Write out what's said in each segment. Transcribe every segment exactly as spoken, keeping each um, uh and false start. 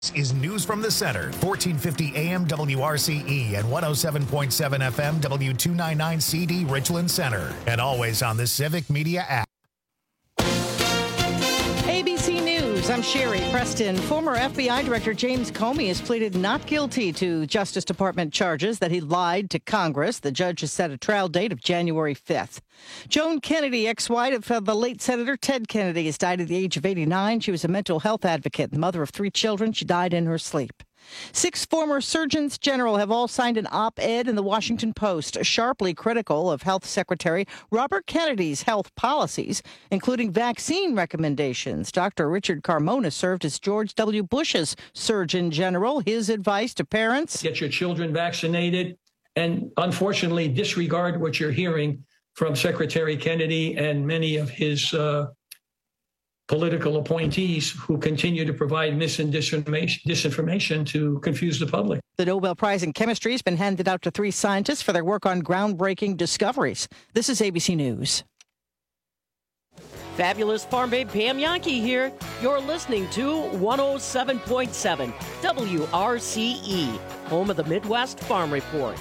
This is News from the Center, fourteen fifty A M W R C E and one oh seven point seven F M W two ninety-nine C D Richland Center. And always on the Civic Media app. A B C News, I'm Sherry Preston. Former F B I Director James Comey has pleaded not guilty to Justice Department charges that he lied to Congress. The judge has set a trial date of January fifth. Joan Kennedy, ex-wife of the late Senator Ted Kennedy, has died at the age of eighty-nine. She was a mental health advocate, the mother of three children. She died in her sleep. Six former surgeons general have all signed an op-ed in the Washington Post, sharply critical of Health Secretary Robert Kennedy's health policies, including vaccine recommendations. Doctor Richard Carmona served as George W. Bush's surgeon general. His advice to parents: get your children vaccinated, and unfortunately disregard what you're hearing from Secretary Kennedy and many of his uh, political appointees who continue to provide mis and disinformation, disinformation to confuse the public. The Nobel Prize in Chemistry has been handed out to three scientists for their work on groundbreaking discoveries. This is A B C News. Fabulous Farm Babe Pam Yankee here. You're listening to one oh seven point seven W R C E, home of the Midwest Farm Report.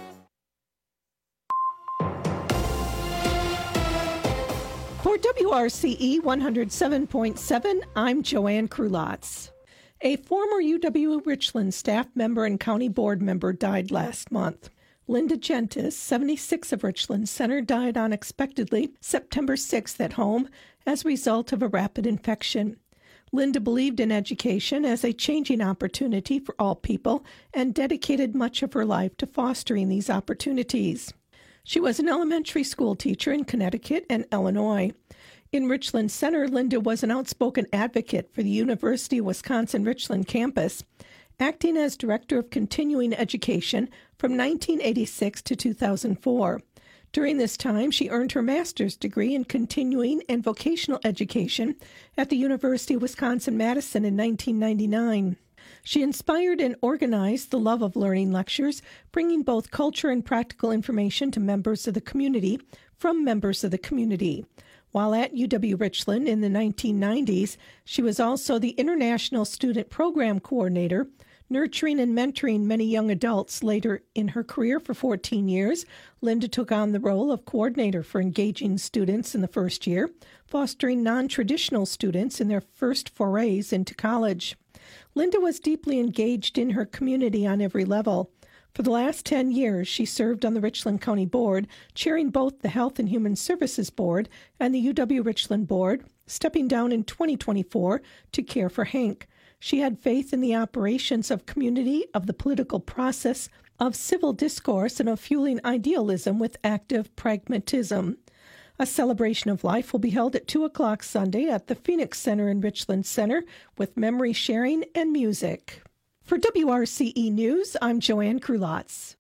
For W R C E one oh seven point seven, I'm Joanne Krulotz. A former U W Richland staff member and county board member died last month. Linda Gentis, seventy-six, of Richland Center, died unexpectedly September sixth at home as a result of a rapid infection. Linda believed in education as a changing opportunity for all people and dedicated much of her life to fostering these opportunities. She was an elementary school teacher in Connecticut and Illinois. In Richland Center, Linda was an outspoken advocate for the University of Wisconsin-Richland campus, acting as Director of Continuing Education from nineteen eighty-six to two thousand four. During this time, she earned her master's degree in continuing and vocational education at the University of Wisconsin-Madison in nineteen ninety-nine. She inspired and organized the Love of Learning lectures, bringing both culture and practical information to members of the community from members of the community. While at U W Richland in the nineteen nineties, she was also the International Student Program Coordinator, nurturing and mentoring many young adults. Later in her career for fourteen years, Linda took on the role of coordinator for engaging students in the first year, fostering non-traditional students in their first forays into college. Linda was deeply engaged in her community on every level. For the last ten years, she served on the Richland County Board, chairing both the Health and Human Services Board and the U W Richland Board, stepping down in twenty twenty-four to care for Hank. She had faith in the operations of community, of the political process, of civil discourse, and of fueling idealism with active pragmatism. A celebration of life will be held at two o'clock Sunday at the Phoenix Center in Richland Center with memory sharing and music. For W R C E News, I'm Joanne Krulotz.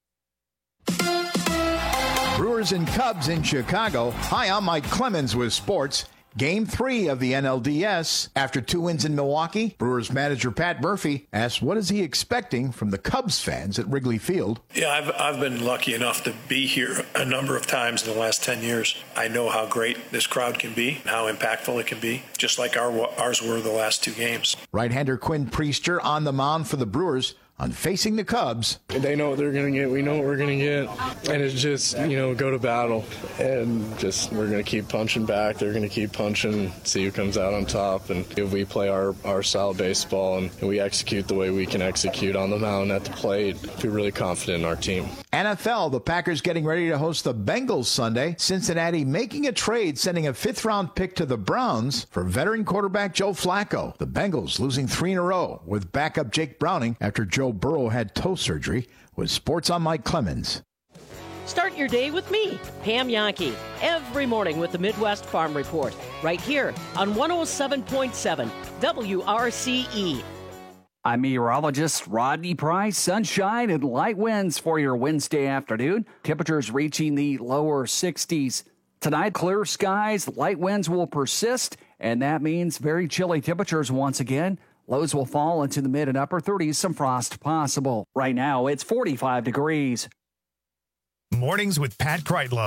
Brewers and Cubs in Chicago. Hi, I'm Mike Clemens with sports. Game three of the N L D S. After two wins in Milwaukee, Brewers manager Pat Murphy asked what is he expecting from the Cubs fans at Wrigley Field. Yeah, I've, I've been lucky enough to be here a number of times in the last ten years. I know how great this crowd can be, how impactful it can be, just like our, ours were the last two games. Right-hander Quinn Priester on the mound for the Brewers on facing the Cubs. They know what they're going to get. We know what we're going to get. And it's just, you know, go to battle. And just, we're going to keep punching back. They're going to keep punching, see who comes out on top. And if we play our, our style of baseball and we execute the way we can execute on the mound at the plate, we're really confident in our team. N F L, the Packers getting ready to host the Bengals Sunday. Cincinnati making a trade, sending a fifth-round pick to the Browns for veteran quarterback Joe Flacco. The Bengals losing three in a row with backup Jake Browning after Joe Burrow had toe surgery. With sports, I'm Mike Clemens. Start your day with me, Pam Yankee, every morning with the Midwest Farm Report, right here on one oh seven point seven W R C E. I'm meteorologist Rodney Price. Sunshine and light winds for your Wednesday afternoon. Temperatures reaching the lower sixties. Tonight, clear skies, light winds will persist, and that means very chilly temperatures once again. Lows will fall into the mid and upper thirties, some frost possible. Right now, it's forty-five degrees. Mornings with Pat Kreitlow.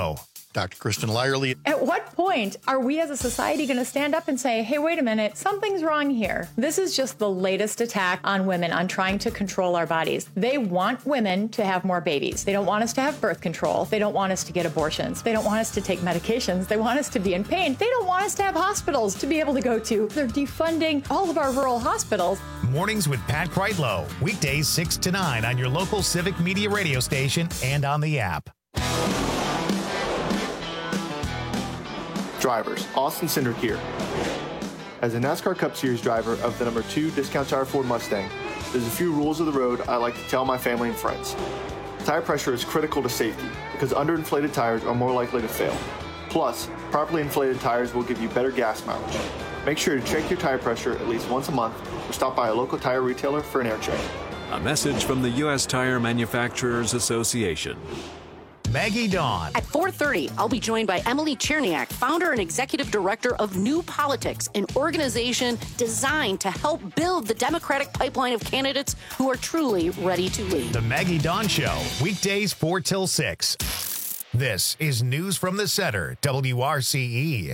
Doctor Kristen Lyerly. At what point are we as a society going to stand up and say, hey, wait a minute, something's wrong here? This is just the latest attack on women on trying to control our bodies. They want women to have more babies. They don't want us to have birth control. They don't want us to get abortions. They don't want us to take medications. They want us to be in pain. They don't want us to have hospitals to be able to go to. They're defunding all of our rural hospitals. Mornings with Pat Kreitlow. Weekdays six to nine on your local Civic Media radio station and on the app. Drivers, Austin Cindric here. As a NASCAR Cup Series driver of the number two Discount Tire Ford Mustang, there's a few rules of the road I like to tell my family and friends. Tire pressure is critical to safety because underinflated tires are more likely to fail. Plus, properly inflated tires will give you better gas mileage. Make sure to check your tire pressure at least once a month or stop by a local tire retailer for an air check. A message from the U S Tire Manufacturers Association. Maggie Dawn. At four thirty, I'll be joined by Emily Cherniak, founder and executive director of New Politics, an organization designed to help build the Democratic pipeline of candidates who are truly ready to lead. The Maggie Dawn Show, weekdays four till six. This is News from the Center, W R C E.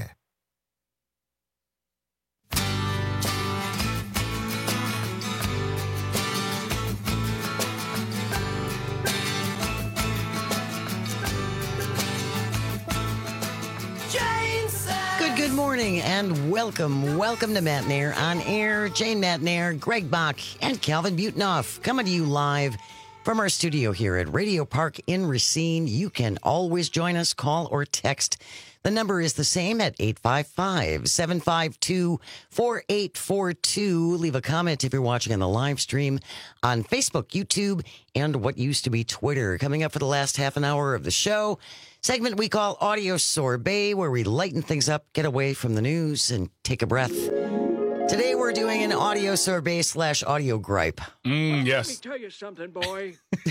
Good morning and welcome. Welcome to Matt Nair on air. Jane Matt Nair, Greg Bach, and Calvin Butenoff coming to you live from our studio here at Radio Park in Racine. You can always join us, call or text. The number is the same at eight five five, seven five two, four eight four two. Leave a comment if you're watching on the live stream on Facebook, YouTube, and what used to be Twitter. Coming up for the last half an hour of the show, segment we call Audio Sorbet, where we lighten things up, get away from the news, and take a breath. Today we're doing an audio sorbet slash audio gripe. Mm, yes. Let me tell you something, boy.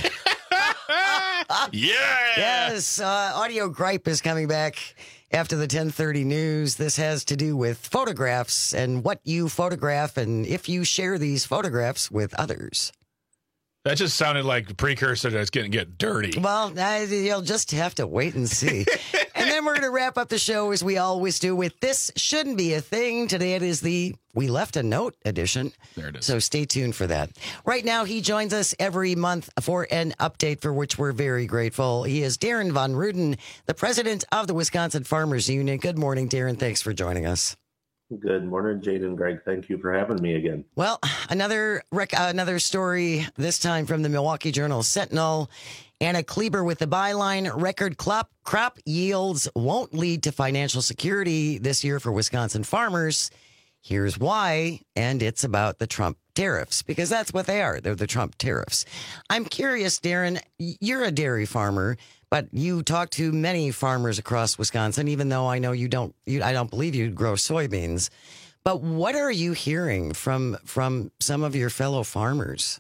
Yeah. Yes, uh, audio gripe is coming back after the ten thirty news. This has to do with photographs and what you photograph and if you share these photographs with others. That just sounded like a precursor to it's going to get dirty. Well, uh, you'll just have to wait and see. And then we're going to wrap up the show as we always do with This Shouldn't Be a Thing. Today it is the We Left a Note edition. There it is. So stay tuned for that. Right now, he joins us every month for an update for which we're very grateful. He is Darren Von Ruden, the president of the Wisconsin Farmers Union. Good morning, Darren. Thanks for joining us. Good morning, Jade and Greg. Thank you for having me again. Well, another rec- uh, another story, this time from the Milwaukee Journal Sentinel. Anna Kleber with the byline, record crop, crop yields won't lead to financial security this year for Wisconsin farmers. Here's why, and it's about the Trump tariffs, because that's what they are. They're the Trump tariffs. I'm curious, Darren, you're a dairy farmer, but you talk to many farmers across Wisconsin, even though I know you don't, you, I don't believe you grow soybeans. But what are you hearing from from some of your fellow farmers?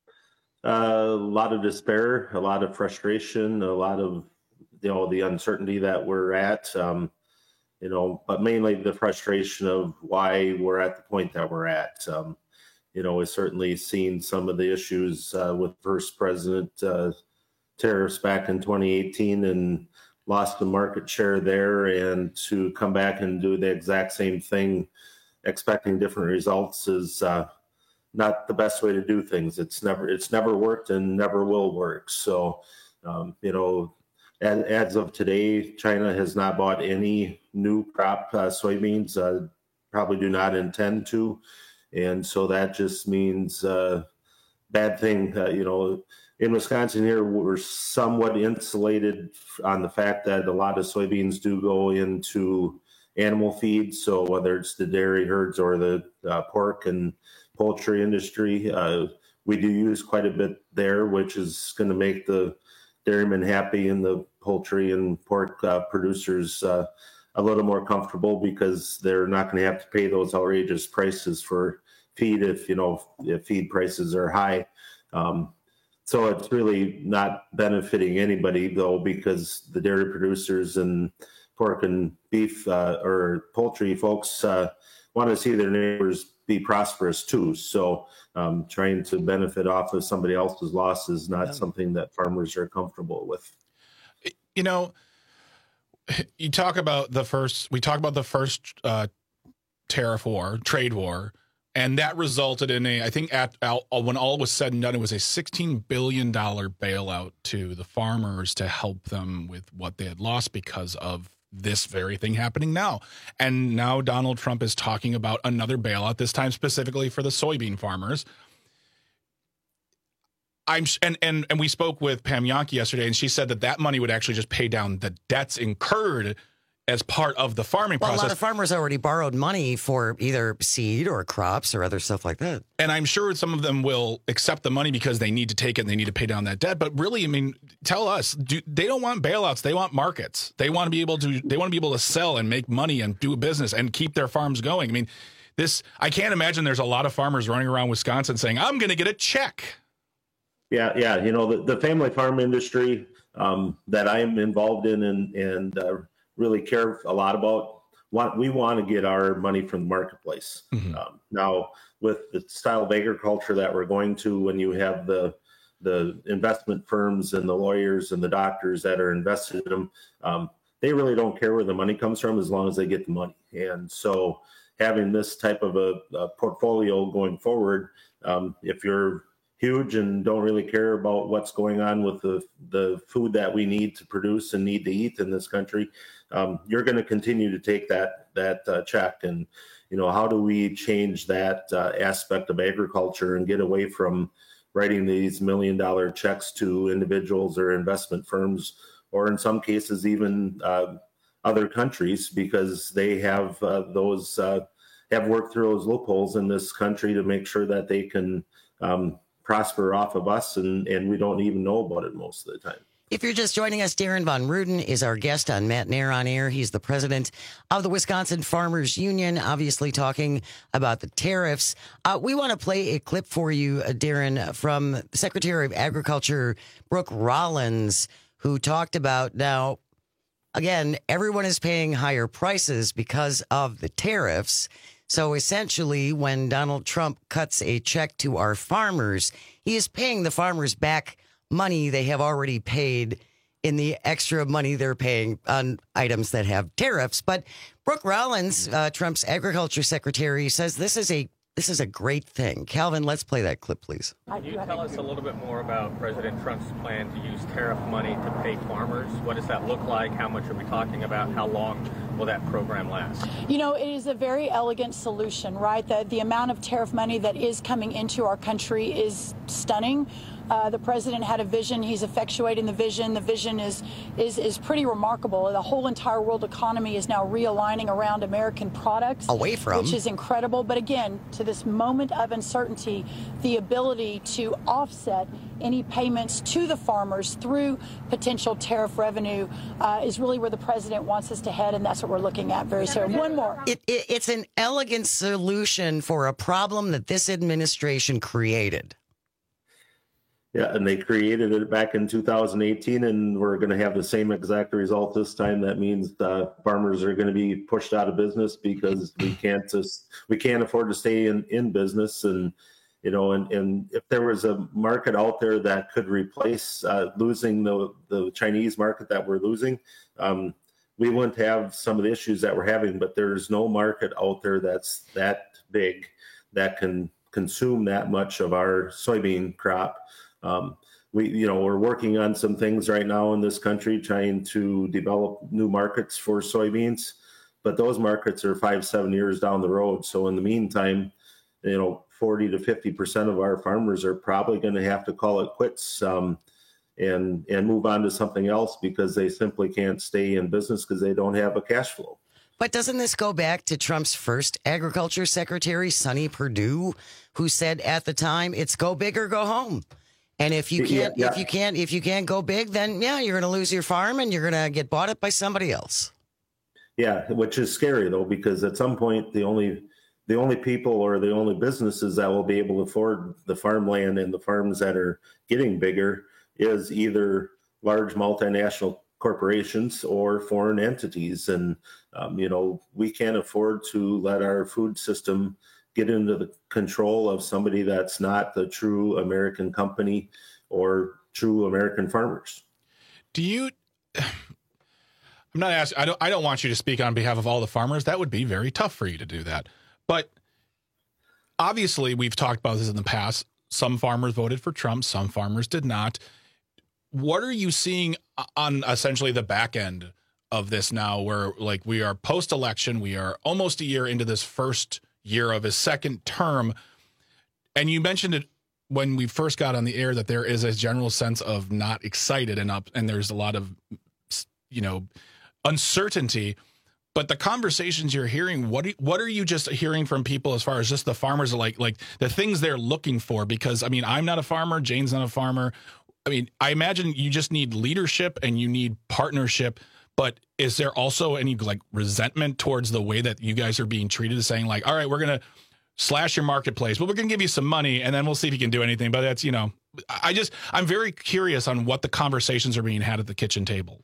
Uh, a lot of despair, a lot of frustration, a lot of, you know, the uncertainty that we're at, um, you know, but mainly the frustration of why we're at the point that we're at. Um, you know, we've certainly seen some of the issues uh, with first president uh, tariffs back in twenty eighteen and lost the market share there, and to come back and do the exact same thing, expecting different results is uh, not the best way to do things. It's never, it's never worked and never will work. So, um, you know, as, as of today, China has not bought any new crop uh, soybeans, uh, probably do not intend to. And so that just means uh, bad thing, uh, you know, in Wisconsin here, we're somewhat insulated on the fact that a lot of soybeans do go into animal feed. So whether it's the dairy herds or the uh, pork and poultry industry, uh, we do use quite a bit there, which is going to make the dairymen happy and the poultry and pork uh, producers uh, a little more comfortable, because they're not going to have to pay those outrageous prices for feed if, you know, if feed prices are high. Um, So it's really not benefiting anybody, though, because the dairy producers and pork and beef uh, or poultry folks uh, want to see their neighbors be prosperous, too. So um, trying to benefit off of somebody else's loss is not yeah. something that farmers are comfortable with. You know, you talk about the first, we talk about the first uh, tariff war, trade war, and that resulted in a, I think at, when all was said and done, it was a sixteen billion dollars bailout to the farmers to help them with what they had lost because of this very thing happening now. And now Donald Trump is talking about another bailout, this time specifically for the soybean farmers. I'm and, and and we spoke with Pam Jahnke yesterday, and she said that that money would actually just pay down the debts incurred as part of the farming well, process. A lot of farmers already borrowed money for either seed or crops or other stuff like that. And I'm sure some of them will accept the money because they need to take it and they need to pay down that debt. But really, I mean, tell us, do, they don't want bailouts. They want markets. They want to be able to, they want to be able to sell and make money and do a business and keep their farms going. I mean, this, I can't imagine there's a lot of farmers running around Wisconsin saying, I'm going to get a check. Yeah, yeah. You know, the, the family farm industry um, that I am involved in and, and uh, really care a lot about, want, we want to get our money from the marketplace. Mm-hmm. Um, now, with the style of agriculture that we're going to, when you have the the investment firms and the lawyers and the doctors that are invested in them, um, they really don't care where the money comes from as long as they get the money. And so having this type of a, a portfolio going forward, um, if you're huge and don't really care about what's going on with the, the food that we need to produce and need to eat in this country, um, you're going to continue to take that that uh, check. And, you know, how do we change that uh, aspect of agriculture and get away from writing these million dollar checks to individuals or investment firms, or in some cases even uh, other countries, because they have uh, those uh, have worked through those loopholes in this country to make sure that they can um, prosper off of us, and, and we don't even know about it most of the time. If you're just joining us, Darren Von Ruden is our guest on Matt Nair on Air. He's the president of the Wisconsin Farmers Union, obviously talking about the tariffs. Uh, we want to play a clip for you, uh, Darren, from Secretary of Agriculture Brooke Rollins, who talked about now, again, everyone is paying higher prices because of the tariffs. So essentially, when Donald Trump cuts a check to our farmers, he is paying the farmers back money they have already paid in the extra money they're paying on items that have tariffs. But Brooke Rollins, uh, Trump's agriculture secretary, says this is a this is a great thing. Calvin, let's play that clip, please. Can you tell us a little bit more about President Trump's plan to use tariff money to pay farmers? What does that look like? How much are we talking about? How long will that program last? You know, it is a very elegant solution, right? The, the amount of tariff money that is coming into our country is stunning. Uh, the president had a vision. He's effectuating the vision. The vision is, is is pretty remarkable. The whole entire world economy is now realigning around American products. Away from. Which is incredible. But again, to this moment of uncertainty, the ability to offset any payments to the farmers through potential tariff revenue uh, is really where the president wants us to head, and that's what we're looking at very soon. One more. It, it, it's an elegant solution for a problem that this administration created. Yeah, and they created it back in two thousand eighteen, and we're going to have the same exact result this time. That means uh, farmers are going to be pushed out of business because we can't just we can't afford to stay in, in business. And you know, and, and if there was a market out there that could replace uh, losing the the Chinese market that we're losing, um, we wouldn't have some of the issues that we're having. But there's no market out there that's that big that can consume that much of our soybean crop. Um, we, you know, we're working on some things right now in this country, trying to develop new markets for soybeans, but those markets are five, seven years down the road. So in the meantime, you know, forty to fifty percent of our farmers are probably going to have to call it quits um, and, and move on to something else because they simply can't stay in business because they don't have a cash flow. But doesn't this go back to Trump's first agriculture secretary, Sonny Perdue, who said at the time, it's go big or go home. And if you can't, yeah, yeah. if you can't, if you can't go big, then yeah, you're going to lose your farm and you're going to get bought up by somebody else. Yeah, which is scary though, because at some point the only the only people or the only businesses that will be able to afford the farmland and the farms that are getting bigger is either large multinational corporations or foreign entities. And um, you know, we can't afford to let our food system get into the control of somebody that's not the true American company or true American farmers. Do you, I I'm not asking. I don't. I don't want you to speak on behalf of all the farmers. That would be very tough for you to do that. But obviously, we've talked about this in the past. Some farmers voted for Trump. Some farmers did not. What are you seeing on essentially the back end of this now, where like we are post-election, we are almost a year into this first year of his second term, and you mentioned it when we first got on the air that there is a general sense of not excited and up, and there's a lot of, you know, uncertainty. But the conversations you're hearing, what what are you just hearing from people as far as just the farmers, like like the things they're looking for? Because I mean, I'm not a farmer, Jane's not a farmer. I mean, I imagine you just need leadership and you need partnership. But is there also any like resentment towards the way that you guys are being treated, saying like, all right, we're going to slash your marketplace, but we're going to give you some money and then we'll see if you can do anything. But that's, you know, I just, I'm very curious on what the conversations are being had at the kitchen table.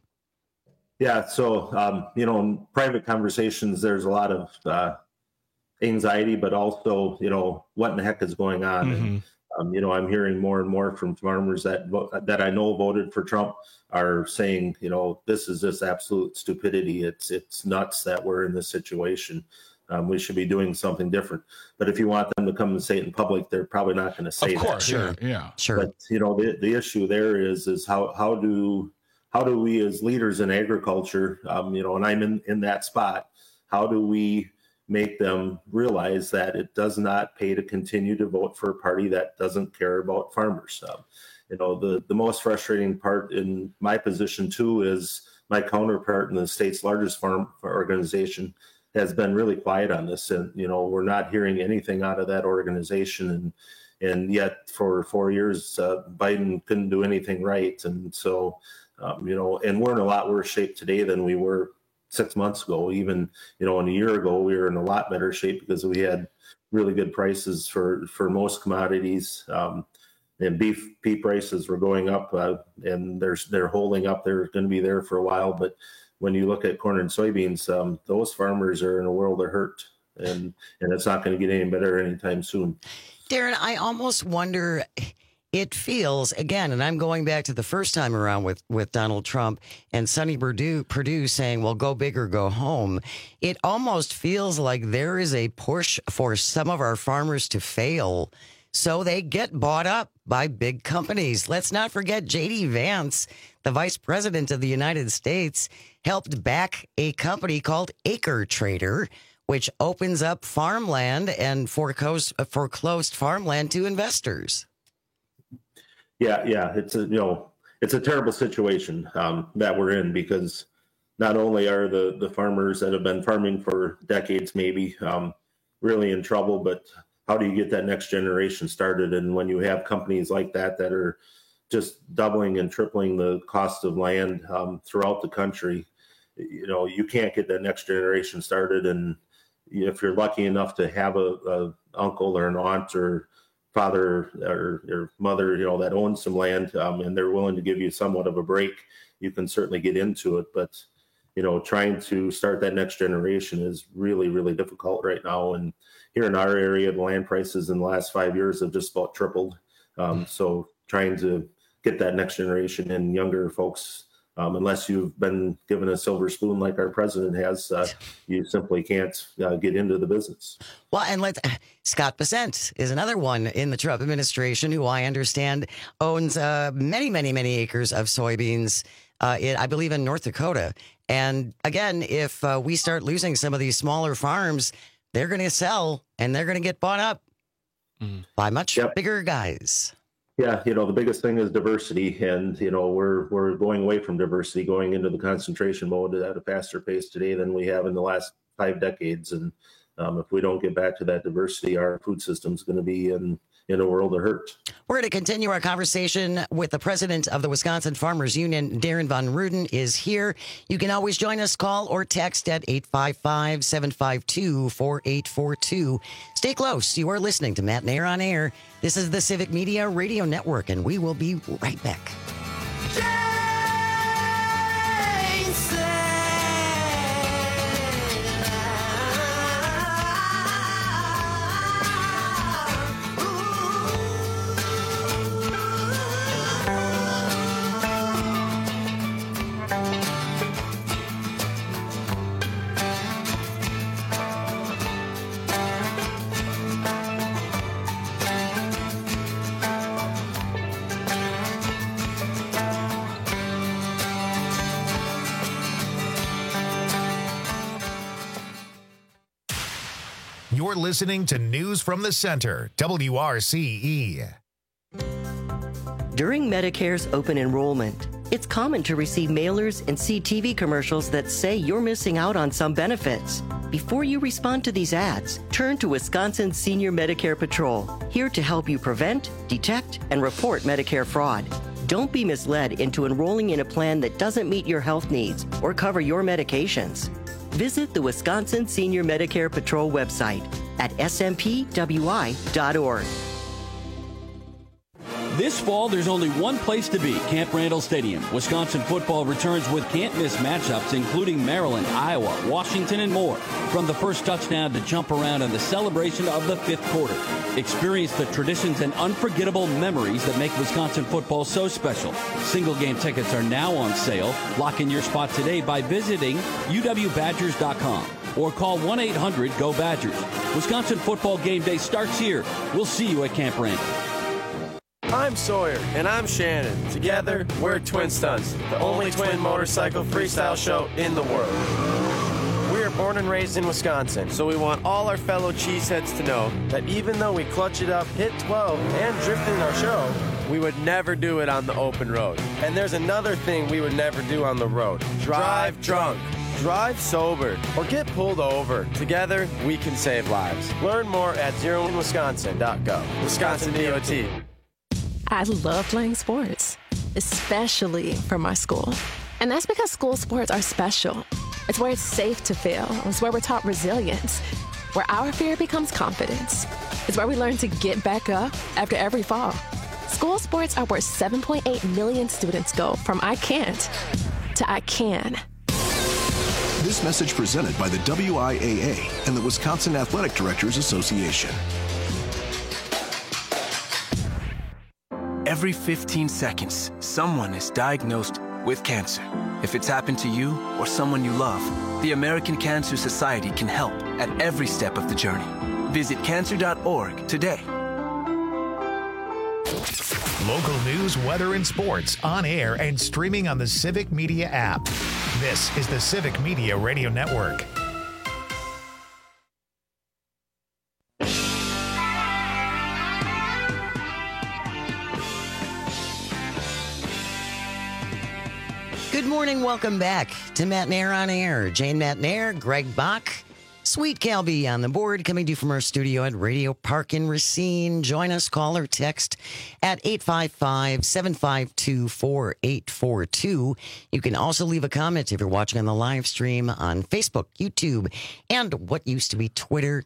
Yeah. So, um, you know, in private conversations, there's a lot of uh, anxiety, but also, you know, what in the heck is going on? Mm-hmm. And, Um, you know, I'm hearing more and more from farmers that that I know voted for Trump are saying, you know, this is just absolute stupidity. It's it's nuts that we're in this situation. Um, we should be doing something different. But if you want them to come and say it in public, they're probably not going to say that. Of course, sure, yeah, sure. But you know, the the issue there is is how how do how do we as leaders in agriculture, um, you know, and I'm in in that spot. How do we make them realize that it does not pay to continue to vote for a party that doesn't care about farmers? Um, you know, the, the most frustrating part in my position, too, is my counterpart in the state's largest farm organization has been really quiet on this. And, you know, we're not hearing anything out of that organization. And and yet for four years, uh, Biden couldn't do anything right. And so, um, you know, and we're in a lot worse shape today than we were six months ago. Even, you know, and a year ago, we were in a lot better shape because we had really good prices for, for most commodities. Um, and beef, beef prices were going up uh, and they're, they're holding up. They're going to be there for a while. But when you look at corn and soybeans, um, those farmers are in a world of hurt, and, and it's not going to get any better anytime soon. Darren, I almost wonder, it feels, again, and I'm going back to the first time around with, with Donald Trump and Sonny Perdue, Perdue saying, well, go big or go home. It almost feels like there is a push for some of our farmers to fail so they get bought up by big companies. Let's not forget J D Vance, the vice president of the United States, helped back a company called Acre Trader, which opens up farmland and foreclosed, foreclosed farmland to investors. Yeah, yeah, it's a you know it's a terrible situation um, that we're in, because not only are the, the farmers that have been farming for decades maybe um, really in trouble, but how do you get that next generation started? And when you have companies like that that are just doubling and tripling the cost of land um, throughout the country, you know, you can't get that next generation started. And if you're lucky enough to have a, a uncle or an aunt or father or your mother, you know, that owns some land um, and they're willing to give you somewhat of a break, you can certainly get into it. But, you know, trying to start that next generation is really, really difficult right now. And here in our area, the land prices in the last five years have just about tripled. Um, so trying to get that next generation and younger folks, um, unless you've been given a silver spoon like our president has, uh, you simply can't uh, get into the business. Well, and let's, Scott Bessent is another one in the Trump administration who I understand owns uh, many, many, many acres of soybeans, uh, in, I believe in North Dakota. And again, if uh, we start losing some of these smaller farms, they're going to sell and they're going to get bought up mm. by much yep. bigger guys. Yeah, you know, the biggest thing is diversity, and you know, we're we're going away from diversity, going into the concentration mode at a faster pace today than we have in the last five decades. And um, if we don't get back to that diversity, our food system is going to be in in a world of hurt. We're going to continue our conversation with the president of the Wisconsin Farmers Union. Darren Von Ruden is here. You can always join us, call or text at eight five five, seven five two, four eight four two. Stay close. You are listening to Matt Nair on Air. This is the Civic Media Radio Network, and we will be right back. You're listening to News from the Center, W R C E. During Medicare's open enrollment, it's common to receive mailers and see T V commercials that say you're missing out on some benefits. Before you respond to these ads, turn to Wisconsin Senior Medicare Patrol, here to help you prevent, detect, and report Medicare fraud. Don't be misled into enrolling in a plan that doesn't meet your health needs or cover your medications. Visit the Wisconsin Senior Medicare Patrol website at s m p w i dot org. This fall, there's only one place to be, Camp Randall Stadium. Wisconsin football returns with can't-miss matchups, including Maryland, Iowa, Washington, and more. From the first touchdown to jump around and the celebration of the fifth quarter. Experience the traditions and unforgettable memories that make Wisconsin football so special. Single-game tickets are now on sale. Lock in your spot today by visiting u w badgers dot com or call one eight hundred go badgers. Wisconsin football game day starts here. We'll see you at Camp Randall. I'm Sawyer. And I'm Shannon. Together, we're Twin Stunts, the only twin motorcycle freestyle show in the world. We are born and raised in Wisconsin, so we want all our fellow cheeseheads to know that even though we clutch it up, hit twelve, and drift in our show, we would never do it on the open road. And there's another thing we would never do on the road. Drive drunk. Drive sober or get pulled over. Together, we can save lives. Learn more at zero in wisconsin dot gov. Wisconsin D O T. I love playing sports, especially for my school. And that's because school sports are special. It's where it's safe to fail. It's where we're taught resilience, where our fear becomes confidence. It's where we learn to get back up after every fall. School sports are where seven point eight million students go from I can't to I can. This message presented by the W I A A and the Wisconsin Athletic Directors Association. Every fifteen seconds, someone is diagnosed with cancer. If it's happened to you or someone you love, the American Cancer Society can help at every step of the journey. Visit cancer dot org today. Local news, weather, and sports on air and streaming on the Civic Media app. This is the Civic Media Radio Network. Good morning. Welcome back to Matt Nair on Air. Jane Matt Nair, Greg Bach, Sweet Calby on the board, coming to you from our studio at Radio Park in Racine. Join us, call or text at eight five five, seven five two, four eight four two. You can also leave a comment if you're watching on the live stream on Facebook, YouTube, and what used to be Twitter.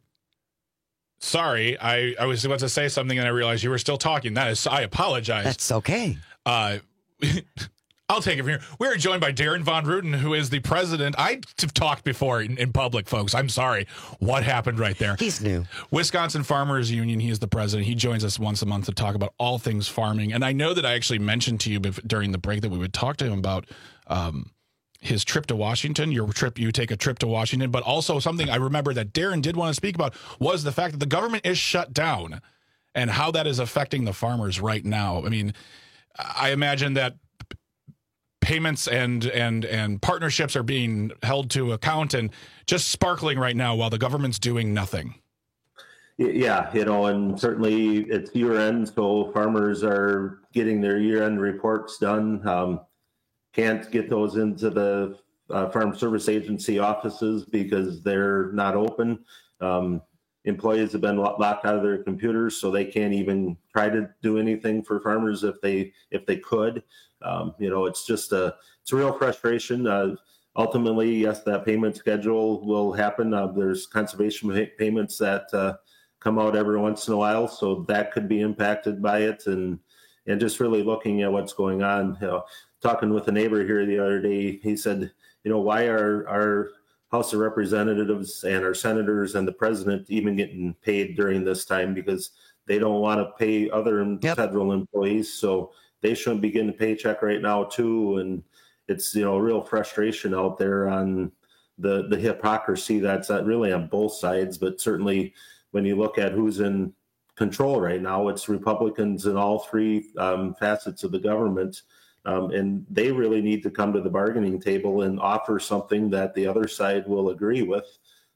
Sorry, I, I was about to say something and I realized you were still talking. That is, I apologize. That's okay. Uh, I'll take it from here. We are joined by Darren Von Ruten, who is the president. I've talked before in, in public, folks. I'm sorry. What happened right there? He's new. Wisconsin Farmers Union. He is the president. He joins us once a month to talk about all things farming. And I know that I actually mentioned to you during the break that we would talk to him about um, his trip to Washington, your trip, you take a trip to Washington. But also something I remember that Darren did want to speak about was the fact that the government is shut down and how that is affecting the farmers right now. I mean, I imagine that payments and and and partnerships are being held to account and just sparkling right now while the government's doing nothing. Yeah, you know, and certainly it's year end, so farmers are getting their year end reports done. Um, can't get those into the uh, Farm Service Agency offices because they're not open. Um, employees have been locked out of their computers, so they can't even try to do anything for farmers if they if they could. Um, you know, it's just a it's a real frustration. Uh, ultimately, yes, that payment schedule will happen. Uh, there's conservation pay- payments that uh, come out every once in a while, so that could be impacted by it. And and just really looking at what's going on. You know, talking with a neighbor here the other day, he said, you know, why are our House of Representatives and our senators and the president even getting paid during this time, because they don't want to pay other yep. federal employees. So they shouldn't be getting a paycheck right now too. And it's, you know, real frustration out there on the, the hypocrisy that's really on both sides. But certainly when you look at who's in control right now, it's Republicans in all three um, facets of the government. Um, and they really need to come to the bargaining table and offer something that the other side will agree with.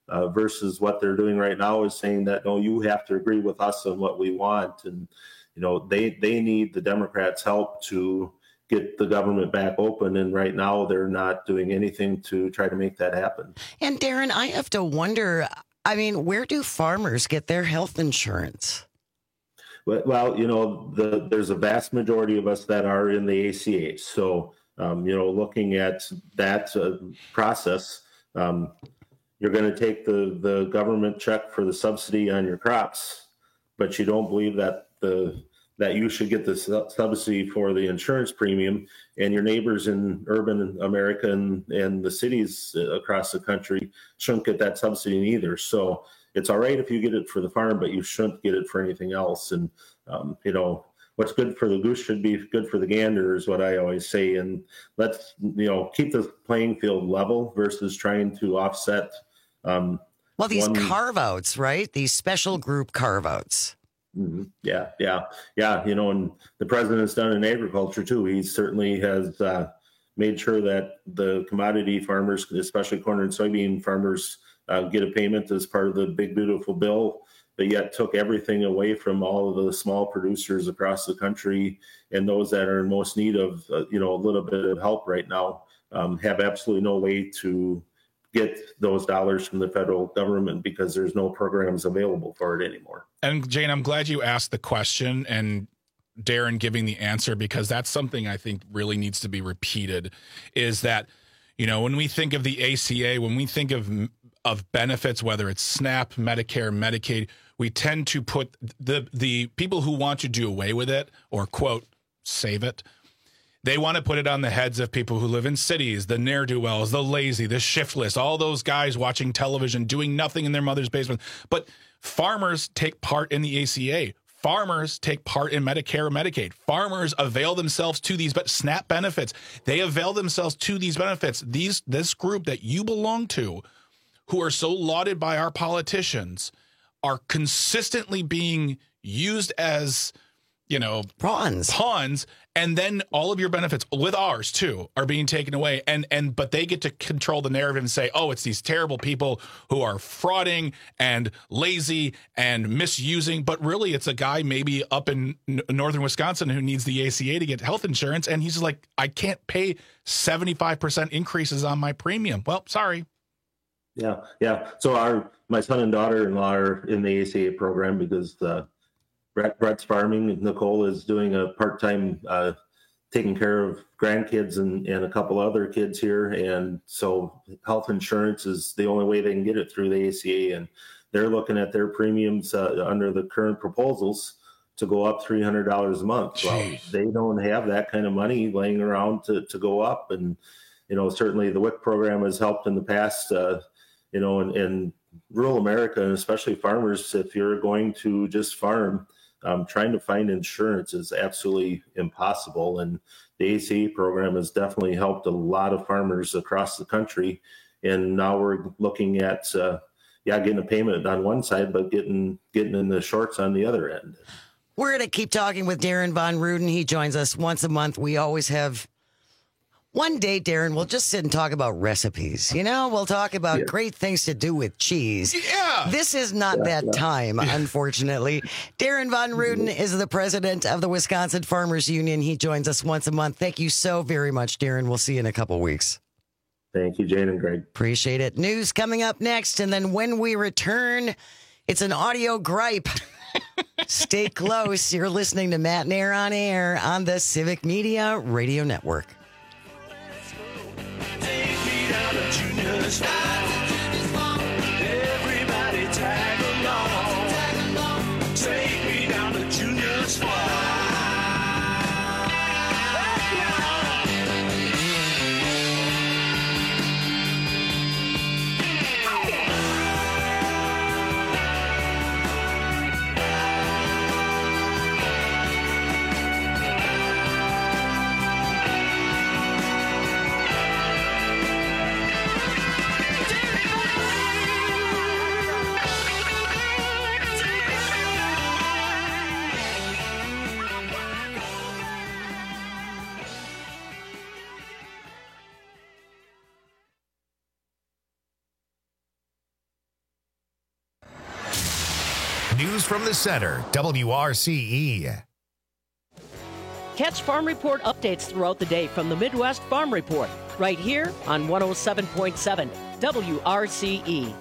uh, versus what they're doing right now is saying that, no, you have to agree with us on what we want. And, you know, they, they need the Democrats' help to get the government back open. And right now they're not doing anything to try to make that happen. And Darren, I have to wonder, I mean, where do farmers get their health insurance? Well, you know, the, there's a vast majority of us that are in the A C A. So, um, you know, looking at that uh, process, um, you're going to take the, the government check for the subsidy on your crops, but you don't believe that the that you should get the subsidy for the insurance premium, and your neighbors in urban America and, and the cities across the country shouldn't get that subsidy either. So it's all right if you get it for the farm, but you shouldn't get it for anything else. And, um, you know, what's good for the goose should be good for the gander is what I always say. And let's, you know, keep the playing field level versus trying to offset. Um, well, these one... carve-outs, right? These special group carve-outs. Mm-hmm. Yeah, yeah, yeah. You know, and the president's done in agriculture too. He certainly has uh, made sure that the commodity farmers, especially corn and soybean farmers, uh, get a payment as part of the big, beautiful bill, but yet took everything away from all of the small producers across the country, and those that are in most need of, uh, you know, a little bit of help right now um, have absolutely no way to get those dollars from the federal government because there's no programs available for it anymore. And Jane, I'm glad you asked the question and Darren giving the answer, because that's something I think really needs to be repeated, is that, you know, when we think of the A C A, when we think of of benefits, whether it's SNAP, Medicare, Medicaid, we tend to put the the people who want to do away with it or, quote, save it, they want to put it on the heads of people who live in cities, the ne'er-do-wells, the lazy, the shiftless, all those guys watching television, doing nothing in their mother's basement. But farmers take part in the A C A. Farmers take part in Medicare and Medicaid. Farmers avail themselves to these but SNAP benefits. They avail themselves to these benefits. These this group that you belong to, who are so lauded by our politicians, are consistently being used as, you know, pawns. Pawns, and then all of your benefits, with ours too, are being taken away. And and but they get to control the narrative and say, oh, it's these terrible people who are frauding and lazy and misusing. But really, it's a guy maybe up in n- northern Wisconsin who needs the A C A to get health insurance, and he's like, I can't pay seventy-five percent increases on my premium. Well, sorry. Yeah, yeah. So our my son and daughter-in-law are in the A C A program because uh, Brett, Brett's farming. Nicole is doing a part-time uh, taking care of grandkids and, and a couple other kids here. And so health insurance is the only way they can get it through the A C A. And they're looking at their premiums uh, under the current proposals to go up three hundred dollars a month. Well, they don't have that kind of money laying around to, to go up. And, you know, certainly the W I C program has helped in the past, uh, you know, in, in rural America, and especially farmers, if you're going to just farm, Um, trying to find insurance is absolutely impossible. And the A C A program has definitely helped a lot of farmers across the country. And now we're looking at, uh, yeah, getting a payment on one side, but getting getting in the shorts on the other end. We're going to keep talking with Darren Von Ruden. He joins us once a month. We always have one day, Darren, we'll just sit and talk about recipes. You know, we'll talk about yeah. great things to do with cheese. Yeah. This is not yeah, that yeah. time, yeah. unfortunately. Darren Von Ruden is the president of the Wisconsin Farmers Union. He joins us once a month. Thank you so very much, Darren. We'll see you in a couple weeks. Thank you, Jane and Greg. Appreciate it. News coming up next. And then when we return, it's an audio gripe. Stay close. You're listening to Matt and Air on Air on the Civic Media Radio Network. Everybody tag along. Take me down to junior squad. News from the Center, W R C E. Catch Farm Report updates throughout the day from the Midwest Farm Report, right here on one oh seven point seven W R C E.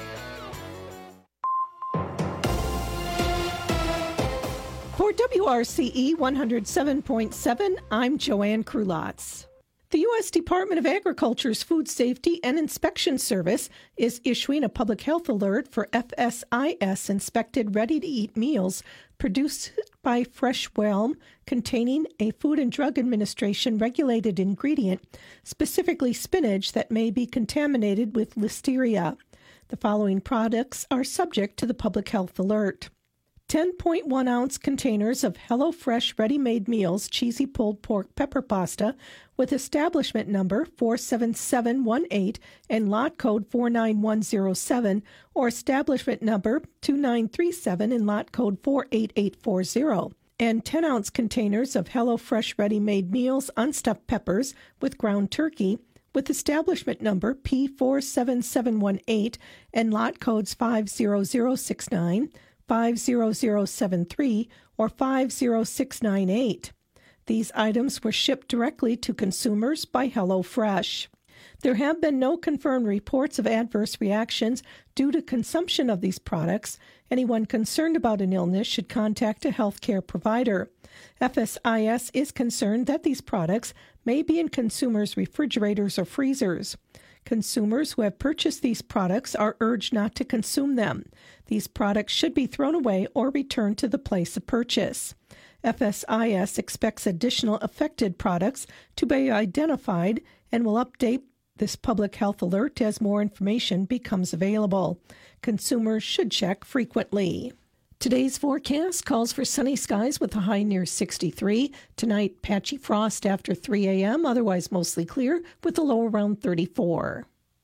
For W R C E one oh seven point seven, I'm Joanne Krulotz. The U S Department of Agriculture's Food Safety and Inspection Service is issuing a public health alert for F S I S-inspected ready-to-eat meals produced by Fresh Whelm containing a Food and Drug Administration regulated ingredient, specifically spinach, that may be contaminated with listeria. The following products are subject to the public health alert. ten point one ounce containers of HelloFresh ready-made meals cheesy pulled pork pepper pasta with establishment number four seven seven one eight and lot code four nine one zero seven or establishment number two nine three seven and lot code four eight eight four zero. And ten ounce containers of HelloFresh ready-made meals unstuffed peppers with ground turkey with establishment number P four seven seven one eight and lot codes five zero zero six nine, five zero zero seven three, or five zero six nine eight. These items were shipped directly to consumers by HelloFresh. There have been no confirmed reports of adverse reactions due to consumption of these products. Anyone concerned about an illness should contact a healthcare provider. F S I S is concerned that these products may be in consumers' refrigerators or freezers. Consumers who have purchased these products are urged not to consume them. These products should be thrown away or returned to the place of purchase. F S I S expects additional affected products to be identified and will update this public health alert as more information becomes available. Consumers should check frequently. Today's forecast calls for sunny skies with a high near sixty-three. Tonight, patchy frost after three a.m., otherwise mostly clear with a low around thirty-four.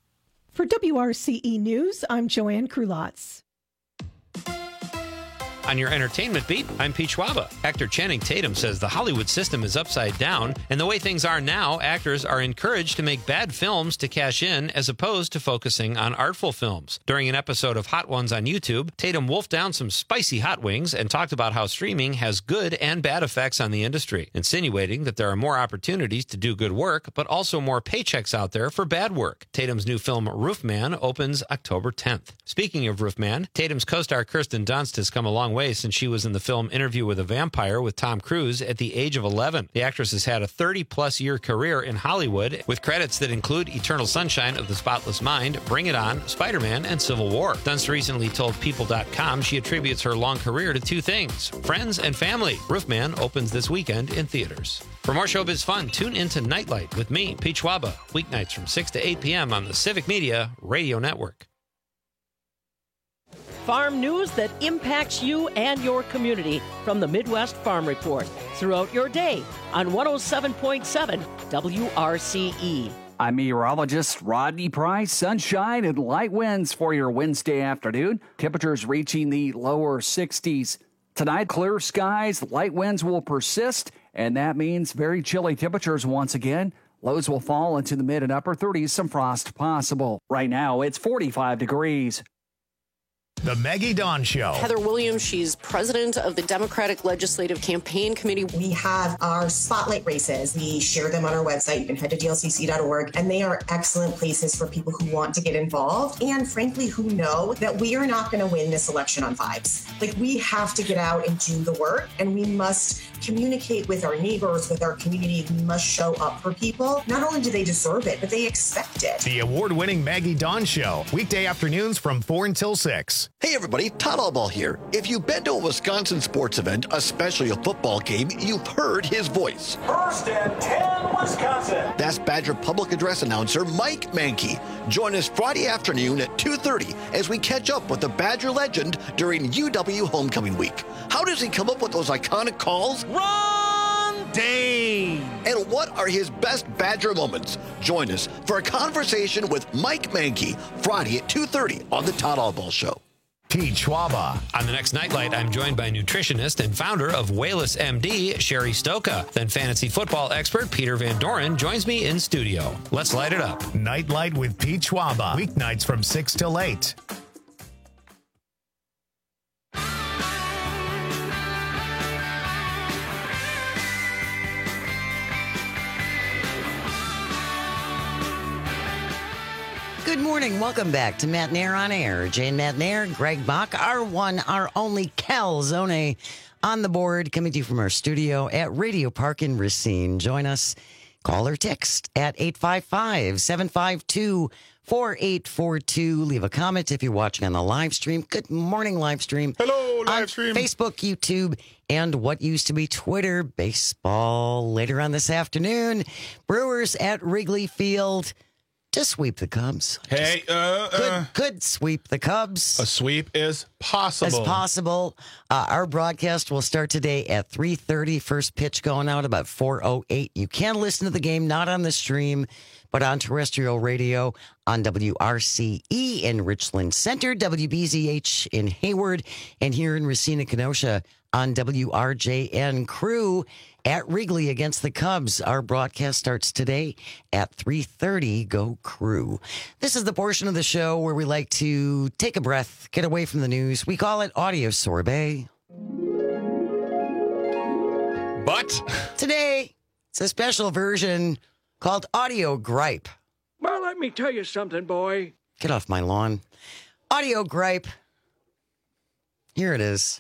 For W R C E News, I'm Joanne Krulotz. On your entertainment beat, I'm Pete Schwaba. Actor Channing Tatum says the Hollywood system is upside down, and the way things are now, actors are encouraged to make bad films to cash in as opposed to focusing on artful films. During an episode of Hot Ones on YouTube, Tatum wolfed down some spicy hot wings and talked about how streaming has good and bad effects on the industry, insinuating that there are more opportunities to do good work, but also more paychecks out there for bad work. Tatum's new film, Roofman, opens October tenth. Speaking of Roofman, Tatum's co-star Kirsten Dunst has come a long way since she was in the film Interview with a Vampire with Tom Cruise at the age of eleven. The actress has had a thirty-plus year career in Hollywood with credits that include Eternal Sunshine of the Spotless Mind, Bring It On, Spider-Man, and Civil War. Dunst recently told People dot com she attributes her long career to two things: friends and family. Roofman opens this weekend in theaters. For more showbiz fun, tune into Nightlight with me, Pete Schwaba, weeknights from six to eight p.m. on the Civic Media Radio Network. Farm news that impacts you and your community from the Midwest Farm Report throughout your day on one oh seven point seven W R C E. I'm meteorologist Rodney Price. Sunshine and light winds for your Wednesday afternoon. Temperatures reaching the lower sixties. Tonight, clear skies, light winds will persist, and that means very chilly temperatures once again. Lows will fall into the mid and upper thirties, some frost possible. Right now, it's forty-five degrees. The Maggie Dawn Show. Heather Williams, she's president of the Democratic Legislative Campaign Committee. We have our spotlight races. We share them on our website. You can head to D L C C dot org, and they are excellent places for people who want to get involved and, frankly, who know that we are not going to win this election on vibes. Like, we have to get out and do the work, and we must communicate with our neighbors, with our community. We must show up for people. Not only do they deserve it, but they expect it. The award-winning Maggie Dawn Show, weekday afternoons from four until six. Hey everybody, Todd Allball here. If you've been to a Wisconsin sports event, especially a football game, you've heard his voice. First and ten, Wisconsin. That's Badger Public Address announcer Mike Mankey. Join us Friday afternoon at two thirty as we catch up with the Badger legend during U W Homecoming Week. How does he come up with those iconic calls? Ron Dane! And what are his best Badger moments? Join us for a conversation with Mike Mankey Friday at two thirty on the Todd Allball Show. Pete Schwaba. On the next Nightlight, I'm joined by nutritionist and founder of Wayless M D, Sherry Stoka. Then fantasy football expert Peter Van Doren joins me in studio. Let's light it up. Nightlight with Pete Schwaba. Weeknights from six till eight. Good morning. Welcome back to Matt Nair on Air. Jane Matt Nair, Greg Bach, our one, our only Calzone on the board, coming to you from our studio at Radio Park in Racine. Join us. Call or text at eight five five, seven five two, four eight four two. Leave a comment if you're watching on the live stream. Good morning, live stream. Hello, live on stream. Facebook, YouTube, and what used to be Twitter. Baseball later on this afternoon. Brewers at Wrigley Field to sweep the Cubs. Hey, uh, Could, uh, could sweep the Cubs. a sweep is possible. As possible. Uh, our broadcast will start today at three thirty. First pitch going out about four oh eight. You can listen to the game, not on the stream, but on terrestrial radio on W R C E in Richland Center, W B Z H in Hayward, and here in Racine, Kenosha on W R J N. Crew at Wrigley against the Cubs. Our broadcast starts today at three thirty. Go Crew. This is the portion of the show where we like to take a breath, get away from the news. We call it Audio Sorbet. But today, it's a special version called Audio Gripe. Well, let me tell you something, boy. Get off my lawn. Audio Gripe. Here it is.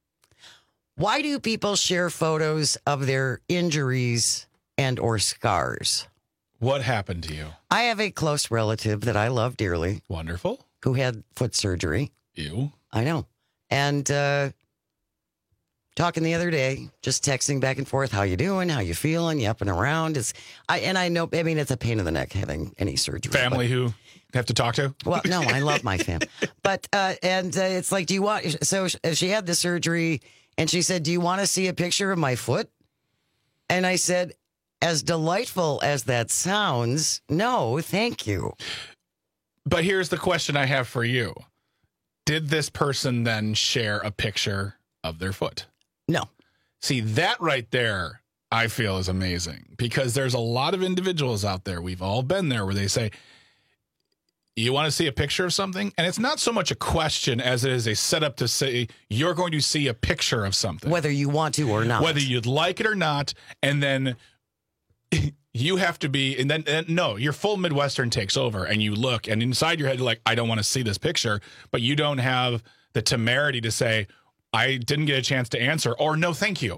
Why do people share photos of their injuries and or scars? What happened to you? I have a close relative that I love dearly. Wonderful. Who had foot surgery. You? I know. And uh, talking the other day, just texting back and forth, how you doing? How you feeling? You up and around? It's, I, and I know, I mean, it's a pain in the neck having any surgery. Family but, who have to talk to? Well, no, I love my family. But, uh, and uh, it's like, do you want, so she had the surgery and she said, do you want to see a picture of my foot? And I said, as delightful as that sounds, no, thank you. But here's the question I have for you. Did this person then share a picture of their foot? No. See, that right there, I feel is amazing because there's a lot of individuals out there, we've all been there, where they say, you want to see a picture of something? And it's not so much a question as it is a setup to say you're going to see a picture of something. Whether you want to or not. Whether you'd like it or not. And then you have to be, and then and no, your full Midwestern takes over and you look and inside your head, you're like, I don't want to see this picture, but you don't have the temerity to say, I didn't get a chance to answer or no, thank you.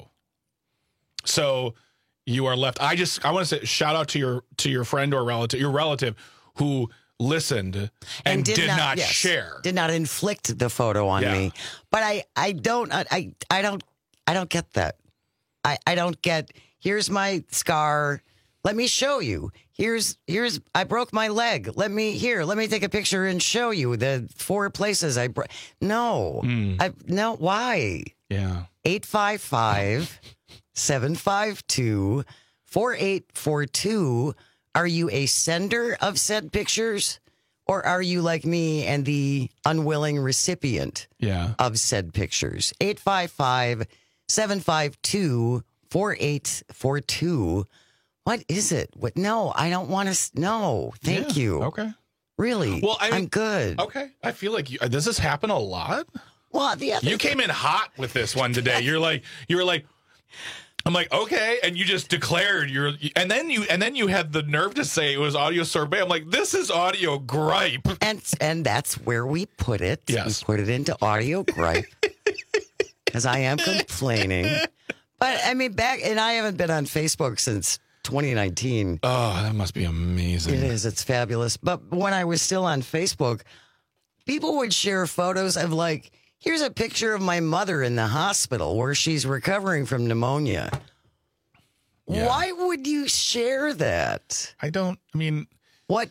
So you are left. I just, I want to say shout out to your, to your friend or relative, your relative who listened and, and did, did not, not yes, share, did not inflict the photo on yeah. me. But I, I don't, I, I don't, I don't get that. I, I don't get, here's my scar. Let me show you. Here's, here's, I broke my leg. Let me, here, let me take a picture and show you the four places I broke. No, mm. I, no, why? Yeah. eight five five, seven five two, four eight four two. Are you a sender of said pictures or are you like me and the unwilling recipient yeah. of said pictures? eight five five, seven five two, four eight four two. What is it? What? No, I don't want to. No, thank yeah, you. Okay. Really? Well, I mean, I'm good. Okay. I feel like, you, does this happen a lot? Well, the other You came in hot with this one today. You're like, you were like, I'm like, okay, and you just declared you're, and then you, and then you had the nerve to say it was audio sorbet. I'm like, this is audio gripe, and and that's where we put it. Yes, we put it into audio gripe because I am complaining. But I mean, back and I haven't been on Facebook since twenty nineteen. Oh, that must be amazing. It is. It's fabulous. But when I was still on Facebook, people would share photos of like, here's a picture of my mother in the hospital where she's recovering from pneumonia. Yeah. Why would you share that? I don't, I mean. What?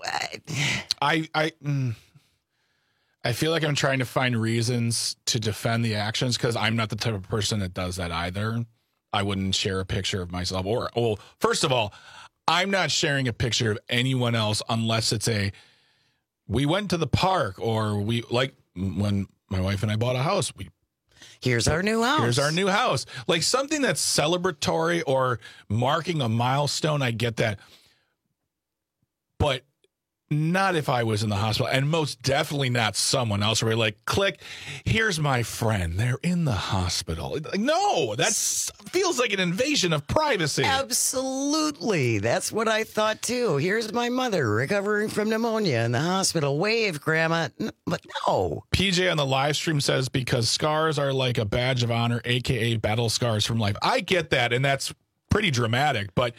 I, I, mm, I feel like I'm trying to find reasons to defend the actions because I'm not the type of person that does that either. I wouldn't share a picture of myself. Or, well, first of all, I'm not sharing a picture of anyone else unless it's a, we went to the park or we, like when my wife and I bought a house, we here's our new house. Here's our new house. Like something that's celebratory or marking a milestone. I get that. But not if I was in the hospital, and most definitely not someone else where you're like, click, here's my friend. They're in the hospital. Like, no, that feels like an invasion of privacy. Absolutely. That's what I thought, too. Here's my mother recovering from pneumonia in the hospital. Wave, Grandma. N- But no. P J on the live stream says, because scars are like a badge of honor, a k a battle scars from life. I get that, and that's pretty dramatic, but...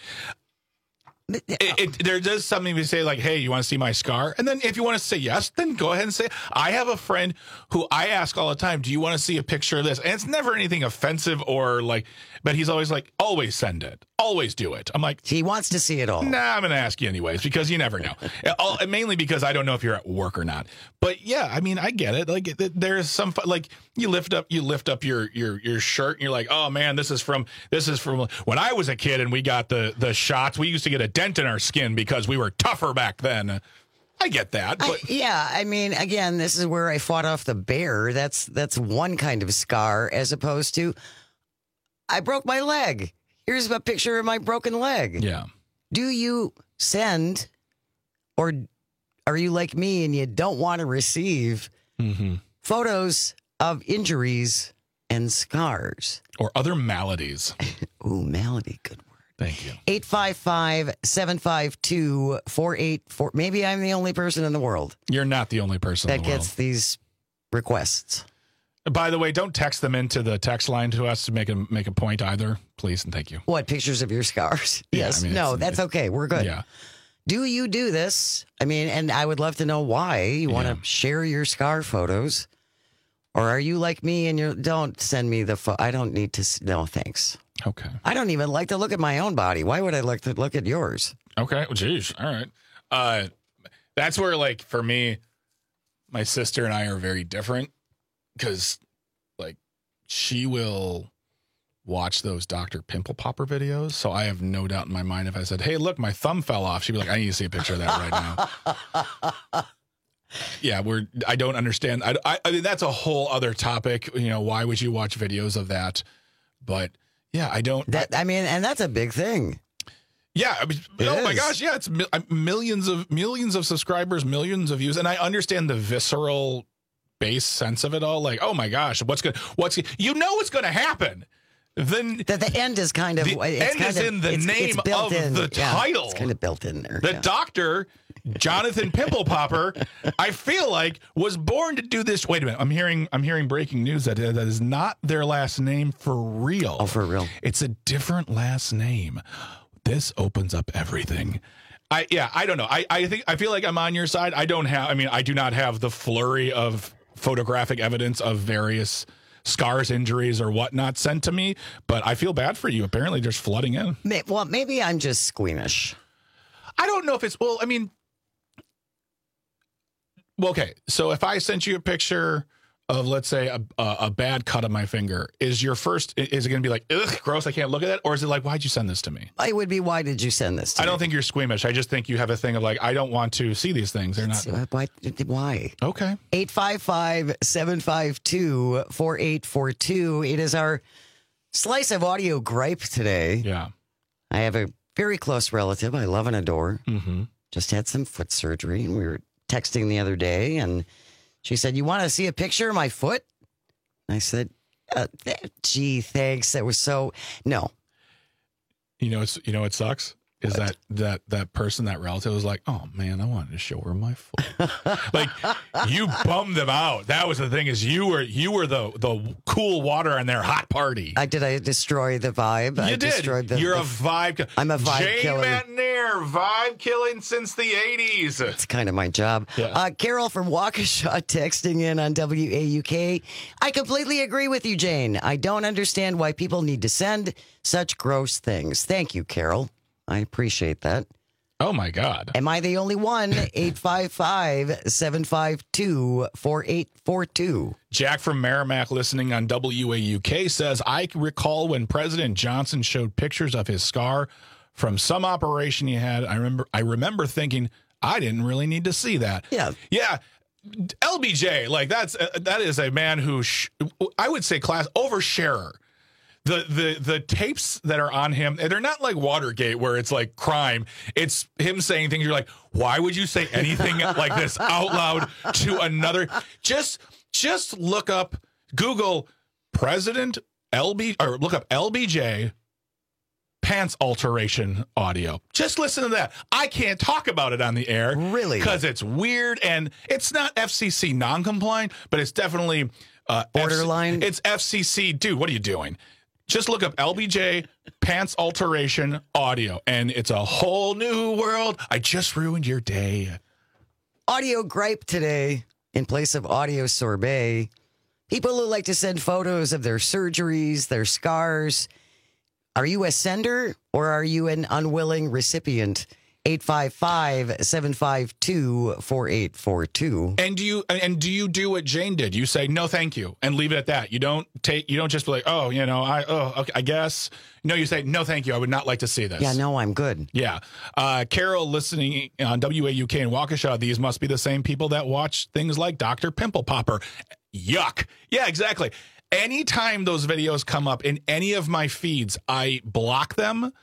It, it, there does something to say like, hey, you want to see my scar? And then if you want to say yes, then go ahead and say, I have a friend who I ask all the time, do you want to see a picture of this? And it's never anything offensive or like, but he's always like, always send it. Always do it. I'm like, he wants to see it all. Nah, I'm going to ask you anyways, because you never know. All, mainly because I don't know if you're at work or not. But yeah, I mean, I get it. Like there's some, like you lift up, you lift up your, your, your shirt and you're like, oh man, this is from, this is from when I was a kid and we got the, the shots. We used to get a dent in our skin because we were tougher back then. I get that. But. I, yeah, I mean, again, this is where I fought off the bear. That's that's one kind of scar, as opposed to I broke my leg. Here's a picture of my broken leg. Yeah. Do you send, or are you like me and you don't want to receive mm-hmm. photos of injuries and scars or other maladies? Ooh, malady, good word. Thank you. eight five five, seven five two, four eight four. Maybe I'm the only person in the world. You're not the only person that in the world. gets these requests. By the way, don't text them into the text line to us to make a make a point either, please, and thank you. What, pictures of your scars? Yeah, Yes. I mean, no, it's- that's okay. We're good. Yeah. Do you do this? I mean, and I would love to know why you want to share your scar photos. Or are you like me and you don't send me the photo? I don't need to. s- No, thanks. Okay. I don't even like to look at my own body. Why would I like to look at yours? Okay. Well, geez. All right. Uh, that's where, like, for me, my sister and I are very different because, like, she will watch those Doctor Pimple Popper videos. So I have no doubt in my mind if I said, hey, look, my thumb fell off, she'd be like, I need to see a picture of that right now. Yeah, we're. I don't understand. I, I, I mean, that's a whole other topic. You know, why would you watch videos of that? But yeah, I don't. That I mean, and that's a big thing. Yeah, I mean, It oh my is. gosh, yeah, it's mi- uh, millions of millions of subscribers, millions of views, and I understand the visceral base sense of it all. Like, oh my gosh, what's going? What's you know what's going to happen? Then that the end is kind of the it's end kind is of, in the it's, name it's built of in. the Yeah, title. it's kind of built in there. The yeah. doctor, Jonathan Pimple Popper, I feel like was born to do this. Wait a minute, I'm hearing I'm hearing breaking news that that is not their last name for real. Oh, for real? It's a different last name. This opens up everything. I yeah, I don't know. I, I think I feel like I'm on your side. I don't have I mean, I do not have the flurry of photographic evidence of various scars, injuries, or whatnot sent to me, but I feel bad for you. Apparently there's flooding in. May- Well, maybe I'm just squeamish. I don't know if it's well, I mean well, okay. So if I sent you a picture of, let's say, a, a, a bad cut of my finger, is your first, is it going to be like, ugh, gross, I can't look at that? Or is it like, why'd you send this to me? I would be, why did you send this to I me? don't think you're squeamish. I just think you have a thing of like, I don't want to see these things. They're not. Uh, Why? Why? Okay. eight five five, seven five two, four eight four two. It is our slice of audio gripe today. Yeah. I have a very close relative I love and adore. Mm-hmm. Just had some foot surgery. And we were texting the other day, and she said, you want to see a picture of my foot? I said, uh, th- gee, thanks. That was so, no. You know, it's, you know, what sucks is that, that, that person, that relative was like, oh man, I wanted to show her my foot. Like you bummed them out. That was the thing is you were, you were the, the cool water in their hot party. I did. I destroy the vibe. You I did. destroyed the, You're the, a vibe. I'm a vibe Jane killer. Matnair, vibe killing since the eighties. It's kind of my job. Yeah. Uh, Carol from Waukesha texting in on W A U K. I completely agree with you, Jane. I don't understand why people need to send such gross things. Thank you, Carol. I appreciate that. Oh, my God. Am I the only one? eight five five, seven five two, four eight four two. Jack from Merrimack listening on W A U K says, I recall when President Johnson showed pictures of his scar from some operation he had. I remember I remember thinking, I didn't really need to see that. Yeah. Yeah. L B J, like that's uh, that is a man who sh- I would say class oversharer. The, the the tapes that are on him, and they're not like Watergate where it's like crime. It's him saying things you're like, why would you say anything like this out loud to another? Just just look up, Google President L B, or look up L B J pants alteration audio. Just listen to that. I can't talk about it on the air. Really? Because it's weird, and it's not F C C non-compliant, but it's definitely uh, borderline. F C- it's F C C. Dude, what are you doing? Just look up L B J pants alteration audio, and it's a whole new world. I just ruined your day. Audio gripe today in place of audio sorbet. People who like to send photos of their surgeries, their scars. Are you a sender or are you an unwilling recipient? eight five five, seven five two, four eight four two. And do you and do you do what Jane did? You say no, thank you, and leave it at that. You don't take. You don't just be like, oh, you know, I oh, okay, I guess. No, you say no, thank you. I would not like to see this. Yeah, no, I'm good. Yeah, uh, Carol listening on W A U K in Waukesha. These must be the same people that watch things like Doctor Pimple Popper. Yuck. Yeah, exactly. Anytime those videos come up in any of my feeds, I block them.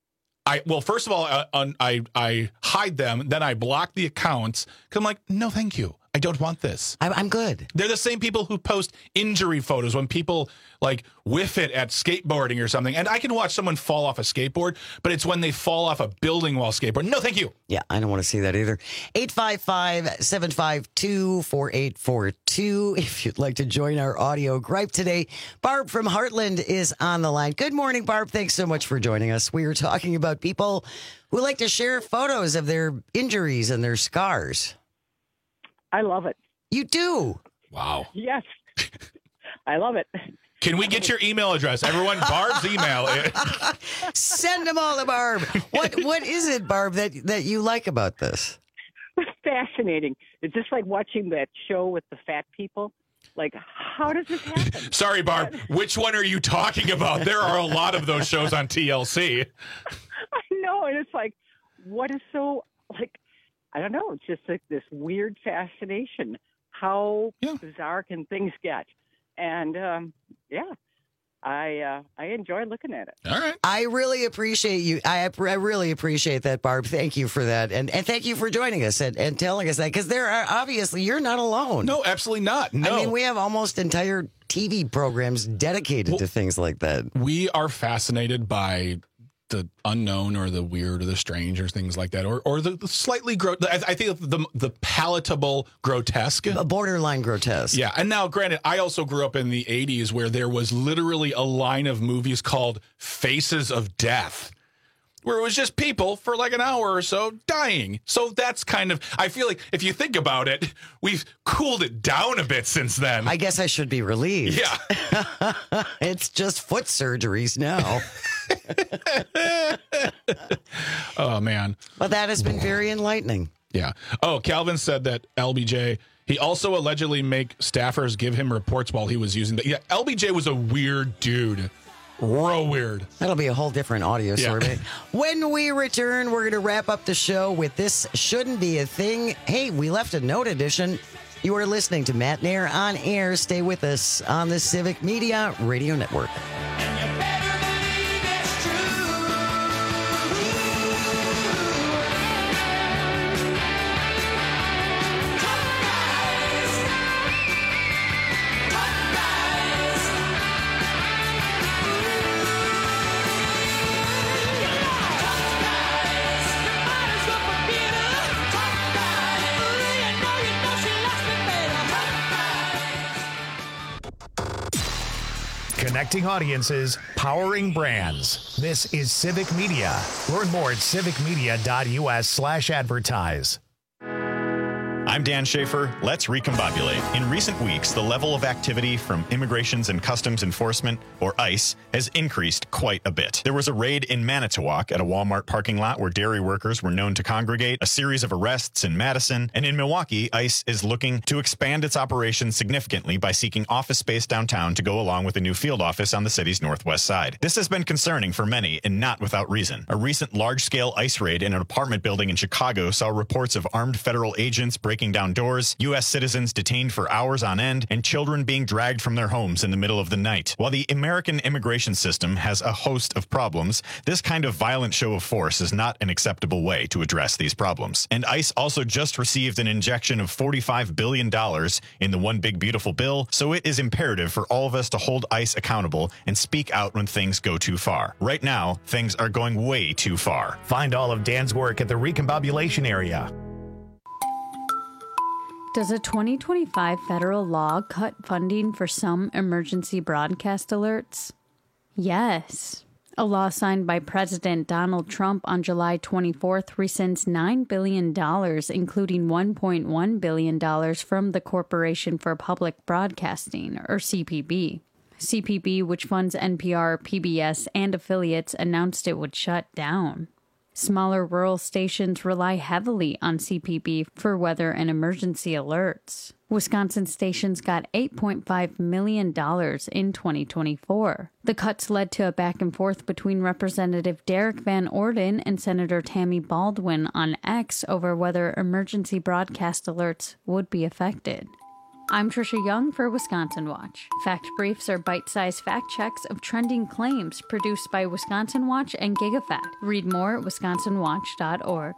I well, first of all, uh, un, I I hide them. Then I block the accounts because I'm like, no, thank you. I don't want this. I'm, I'm good. They're the same people who post injury photos when people like whiff it at skateboarding or something. And I can watch someone fall off a skateboard, but it's when they fall off a building while skateboarding. No, thank you. Yeah, I don't want to see that either. eight five five, seven five two, four eight four two. If you'd like to join our audio gripe today, Barb from Heartland is on the line. Good morning, Barb. Thanks so much for joining us. We are talking about people who like to share photos of their injuries and their scars. I love it. You do? Wow. Yes. I love it. Can we get your email address? Everyone, Barb's email. Send them all to Barb. What What is it, Barb, that, that you like about this? Fascinating. It's just like watching that show with the fat people. Like, how does this happen? Sorry, Barb. Which one are you talking about? There are a lot of those shows on T L C. I know. And it's like, what is so, like, I don't know. It's just like this weird fascination. How yeah. bizarre can things get? And um, yeah, I uh, I enjoy looking at it. All right. I really appreciate you. I, I really appreciate that, Barb. Thank you for that. And and thank you for joining us and, and telling us that, because there are obviously you're not alone. No, absolutely not. No. I mean, we have almost entire T V programs dedicated well, to things like that. We are fascinated by the unknown or the weird or the strange or things like that, or or the, the slightly gro- I, I think the the palatable grotesque, a borderline grotesque. Yeah, and now granted, I also grew up in the eighties where there was literally a line of movies called Faces of Death, where it was just people for like an hour or so dying. So that's kind of, I feel like if you think about it, we've cooled it down a bit since then. I guess I should be relieved. Yeah. It's just foot surgeries now. Oh, man. Well, that has been very enlightening. Yeah. Oh, Calvin said that L B J, he also allegedly make staffers give him reports while he was using the. Yeah, L B J was a weird dude. Real weird. That'll be a whole different audio yeah. survey. When we return, we're going to wrap up the show with This Shouldn't Be a Thing. Hey, we left a note edition. You are listening to Matt Nair on air. Stay with us on the Civic Media Radio Network. Connecting audiences, powering brands. This is Civic Media. Learn more at civicmedia.us slash advertise. I'm Dan Schaefer. Let's recombobulate. In recent weeks, the level of activity from Immigrations and Customs Enforcement, or ICE, has increased quite a bit. There was a raid in Manitowoc at a Walmart parking lot where dairy workers were known to congregate, a series of arrests in Madison, and in Milwaukee, ICE is looking to expand its operations significantly by seeking office space downtown to go along with a new field office on the city's northwest side. This has been concerning for many, and not without reason. A recent large-scale ICE raid in an apartment building in Chicago saw reports of armed federal agents breaking breaking down doors, U S citizens detained for hours on end, and children being dragged from their homes in the middle of the night. While the American immigration system has a host of problems, this kind of violent show of force is not an acceptable way to address these problems. And ICE also just received an injection of forty-five billion dollars in the One Big Beautiful Bill, so it is imperative for all of us to hold ICE accountable and speak out when things go too far. Right now, things are going way too far. Find all of Dan's work at the Recombobulation area. Does a twenty twenty-five federal law cut funding for some emergency broadcast alerts? Yes. A law signed by President Donald Trump on July twenty-fourth rescinds nine billion dollars, including one point one billion dollars from the Corporation for Public Broadcasting, or C P B. C P B, which funds N P R, P B S, and affiliates, announced it would shut down. Smaller rural stations rely heavily on C P B for weather and emergency alerts. Wisconsin stations got eight point five million dollars in twenty twenty-four. The cuts led to a back and forth between Representative Derek Van Orden and Senator Tammy Baldwin on X over whether emergency broadcast alerts would be affected. I'm Trisha Young for Wisconsin Watch. Fact briefs are bite-sized fact checks of trending claims produced by Wisconsin Watch and GigaFact. Read more at wisconsin watch dot org.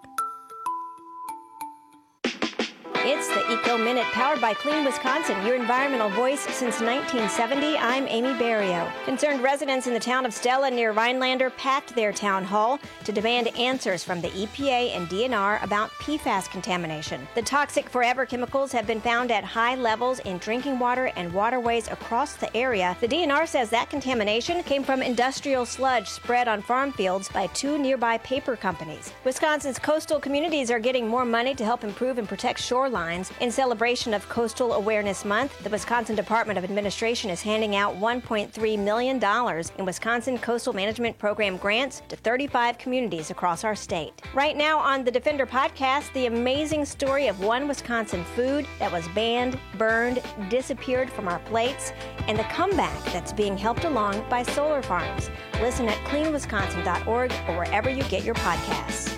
It's the Eco Minute, powered by Clean Wisconsin, your environmental voice since nineteen seventy. I'm Amy Barrio. Concerned residents in the town of Stella near Rhinelander packed their town hall to demand answers from the E P A and D N R about P FAS contamination. The toxic forever chemicals have been found at high levels in drinking water and waterways across the area. The D N R says that contamination came from industrial sludge spread on farm fields by two nearby paper companies. Wisconsin's coastal communities are getting more money to help improve and protect shorelines. In celebration of Coastal Awareness Month, the Wisconsin Department of Administration is handing out one point three million dollars in Wisconsin Coastal Management Program grants to thirty-five communities across our state. Right now on the Defender podcast, the amazing story of one Wisconsin food that was banned, burned, disappeared from our plates, and the comeback that's being helped along by solar farms. Listen at clean wisconsin dot org or wherever you get your podcasts.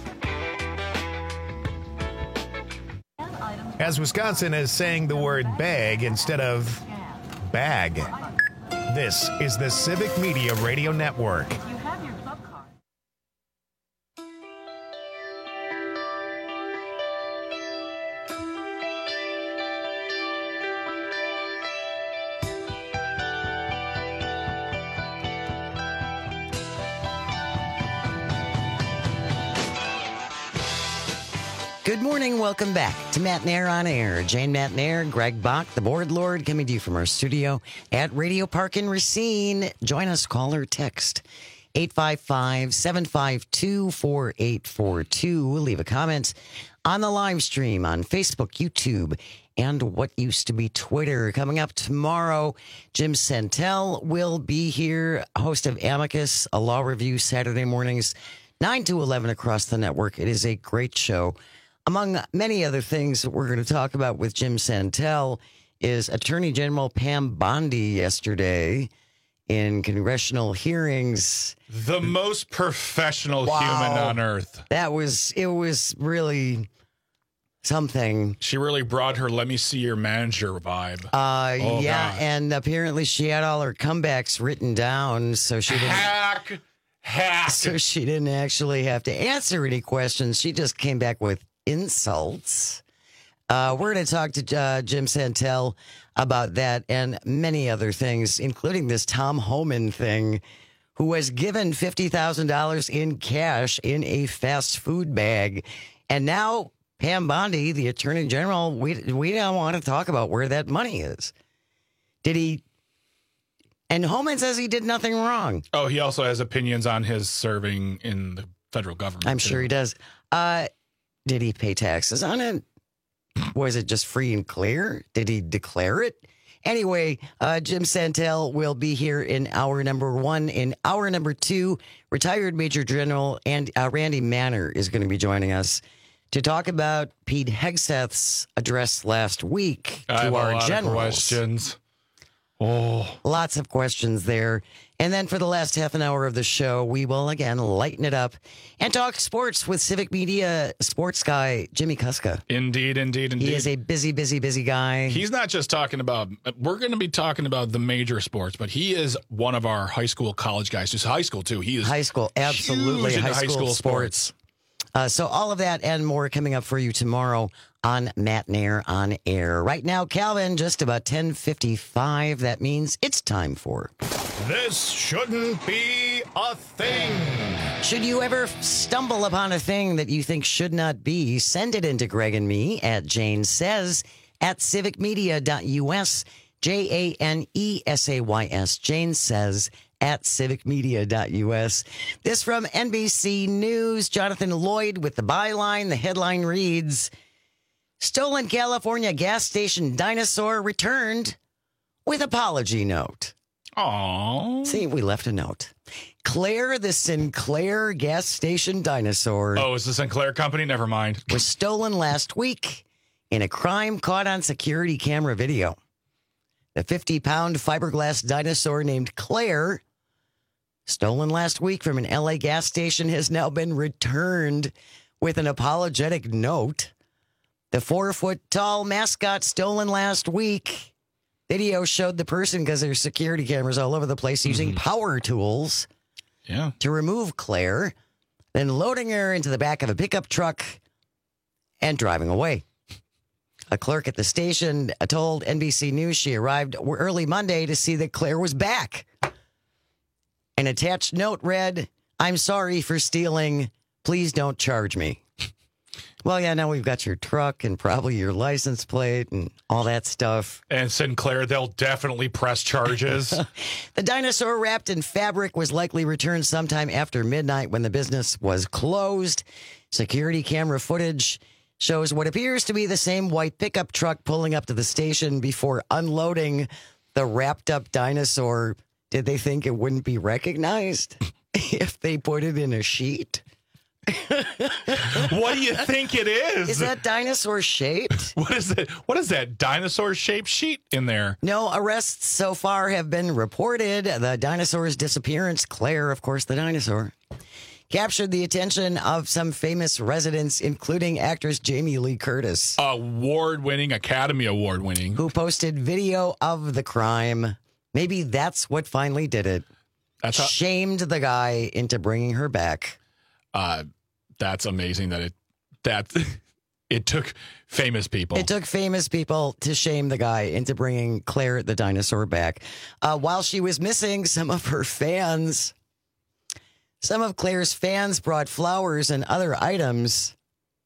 As Wisconsin is saying the word bag instead of bag. This is the Civic Media Radio Network. Good morning. Welcome back to Matt Nair on Air. Jane Matt Nair, Greg Bach, the board lord, coming to you from our studio at Radio Park in Racine. Join us, call or text eight five five, seven five two, four eight four two. Leave a comment on the live stream on Facebook, YouTube, and what used to be Twitter. Coming up tomorrow, Jim Santel will be here, host of Amicus, a law review Saturday mornings, nine to eleven across the network. It is a great show. Among many other things that we're going to talk about with Jim Santel is Attorney General Pam Bondi yesterday in congressional hearings. The most professional Wow. human on earth. That was, it was really something. She really brought her let me see your manager vibe. Uh, Oh, yeah, God. and apparently she had all her comebacks written down, so she didn't. Hack! Hack! So she didn't actually have to answer any questions. She just came back with insults. Uh, we're going to talk to uh, Jim Santel about that and many other things, including this Tom Homan thing, who was given fifty thousand dollars in cash in a fast food bag. And now Pam Bondi, the Attorney General, we, we don't want to talk about where that money is. Did he... And Homan says he did nothing wrong. Oh, he also has opinions on his serving in the federal government. I'm too. sure he does. Uh, did he pay taxes on it? Was it just free and clear? Did he declare it? Anyway, uh, Jim Santel will be here in hour number one. In hour number two, retired Major General and uh, Randy Manner is going to be joining us to talk about Pete Hegseth's address last week to I have our a lot generals. of questions. Oh. Lots of questions there. And then for the last half an hour of the show, we will again lighten it up and talk sports with Civic Media sports guy Jimmy Kuska. Indeed, indeed, indeed. He is a busy, busy, busy guy. He's not just talking about, we're going to be talking about the major sports, but he is one of our high school, college guys. Just high school, too. He is high school, absolutely. High, high school, school sports. sports. Uh, so all of that and more coming up for you tomorrow on Matt Nair on Air. Right now, Calvin, just about ten fifty-five. That means it's time for... This shouldn't be a thing. Should you ever stumble upon a thing that you think should not be, send it into Greg and me at Jane Says at civic media dot U S, J A N E S A Y S, Jane Says at civic media dot U S. This from N B C News. Jonathan Lloyd with the byline. The headline reads, Stolen California gas station dinosaur returned with apology note. Aww. See, we left a note. Claire, the Sinclair gas station dinosaur. Oh, it's the Sinclair company? Never mind. Was stolen last week in a crime caught on security camera video. The fifty-pound fiberglass dinosaur named Claire, stolen last week from an L A gas station, has now been returned with an apologetic note. The four-foot-tall mascot stolen last week. Video showed the person, because there's security cameras all over the place, using mm-hmm. power tools yeah. to remove Claire, then loading her into the back of a pickup truck and driving away. A clerk at the station told N B C News she arrived early Monday to see that Claire was back. An attached note read, I'm sorry for stealing. Please don't charge me. Well, yeah, now we've got your truck and probably your license plate and all that stuff. And Sinclair, they'll definitely press charges. The dinosaur wrapped in fabric was likely returned sometime after midnight when the business was closed. Security camera footage shows what appears to be the same white pickup truck pulling up to the station before unloading the wrapped up dinosaur. Did they think it wouldn't be recognized if they put it in a sheet? What do you think it is? Is that dinosaur shaped? What is it? What is that dinosaur shaped sheet in there? No arrests so far have been reported. The dinosaur's disappearance, Claire, of course, the dinosaur, captured the attention of some famous residents, including actress Jamie Lee Curtis. Award-winning, Academy Award-winning. Who posted video of the crime. Maybe that's what finally did it. That's how- Shamed the guy into bringing her back. Uh, that's amazing that it that it took famous people. It took famous people to shame the guy into bringing Claire the dinosaur back. Uh, while she was missing, some of her fans, some of Claire's fans brought flowers and other items.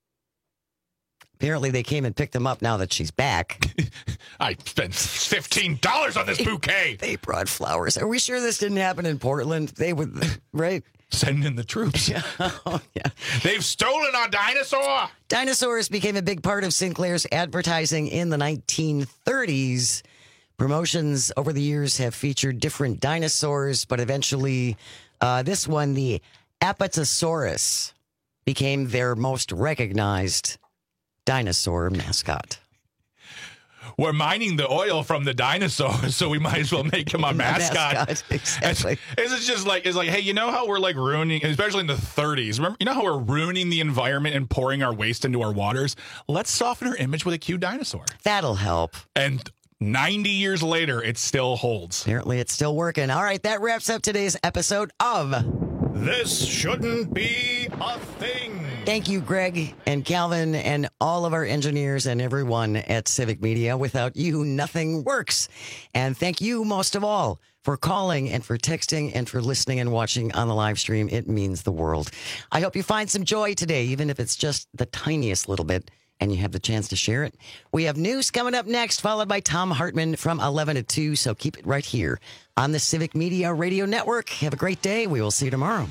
Apparently, they came and picked them up now that she's back. I spent fifteen dollars on this bouquet. They brought flowers. Are we sure this didn't happen in Portland? They would, right? Send in the troops. Yeah. Oh, yeah. They've stolen our dinosaur. Dinosaurs became a big part of Sinclair's advertising in the nineteen thirties. Promotions over the years have featured different dinosaurs, but eventually uh, this one, the Apatosaurus, became their most recognized dinosaur mascot. We're mining the oil from the dinosaurs, so we might as well make him our mascot. mascot. Exactly. It's, it's just like, it's like, hey, you know how we're like ruining, especially in the thirties, remember, you know how we're ruining the environment and pouring our waste into our waters? Let's soften our image with a cute dinosaur. That'll help. And ninety years later, it still holds. Apparently, it's still working. All right, that wraps up today's episode of This Shouldn't Be a Thing. Thank you, Greg and Calvin and all of our engineers and everyone at Civic Media. Without you, nothing works. And thank you most of all for calling and for texting and for listening and watching on the live stream. It means the world. I hope you find some joy today, even if it's just the tiniest little bit, and you have the chance to share it. We have news coming up next, followed by Tom Hartman from eleven to two. So keep it right here on the Civic Media Radio Network. Have a great day. We will see you tomorrow.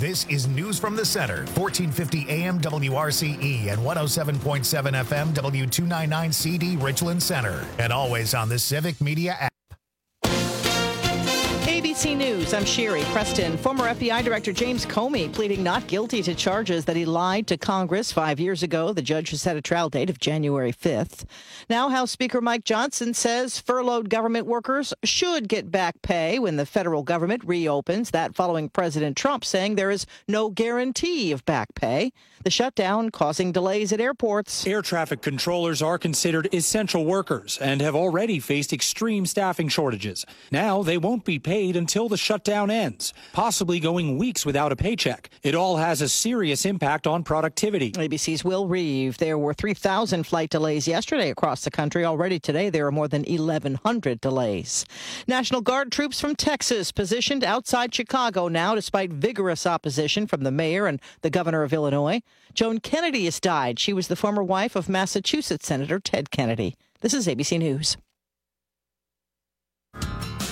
This is News from the Center, fourteen fifty A M W R C E and one oh seven point seven F M W two ninety-nine C D Richland Center. And always on the Civic Media app. A B C News, I'm Sherry Preston. Former F B I Director James Comey pleading not guilty to charges that he lied to Congress five years ago. The judge has set a trial date of January fifth. Now, House Speaker Mike Johnson says furloughed government workers should get back pay when the federal government reopens. That following President Trump saying there is no guarantee of back pay. The shutdown causing delays at airports. Air traffic controllers are considered essential workers and have already faced extreme staffing shortages. Now they won't be paid until the shutdown ends, possibly going weeks without a paycheck. It all has a serious impact on productivity. A B C's Will Reeve. There were three thousand flight delays yesterday across the country. Already today, there are more than eleven hundred delays. National Guard troops from Texas positioned outside Chicago now, despite vigorous opposition from the mayor and the governor of Illinois. Joan Kennedy has died. She was the former wife of Massachusetts Senator Ted Kennedy. This is A B C News.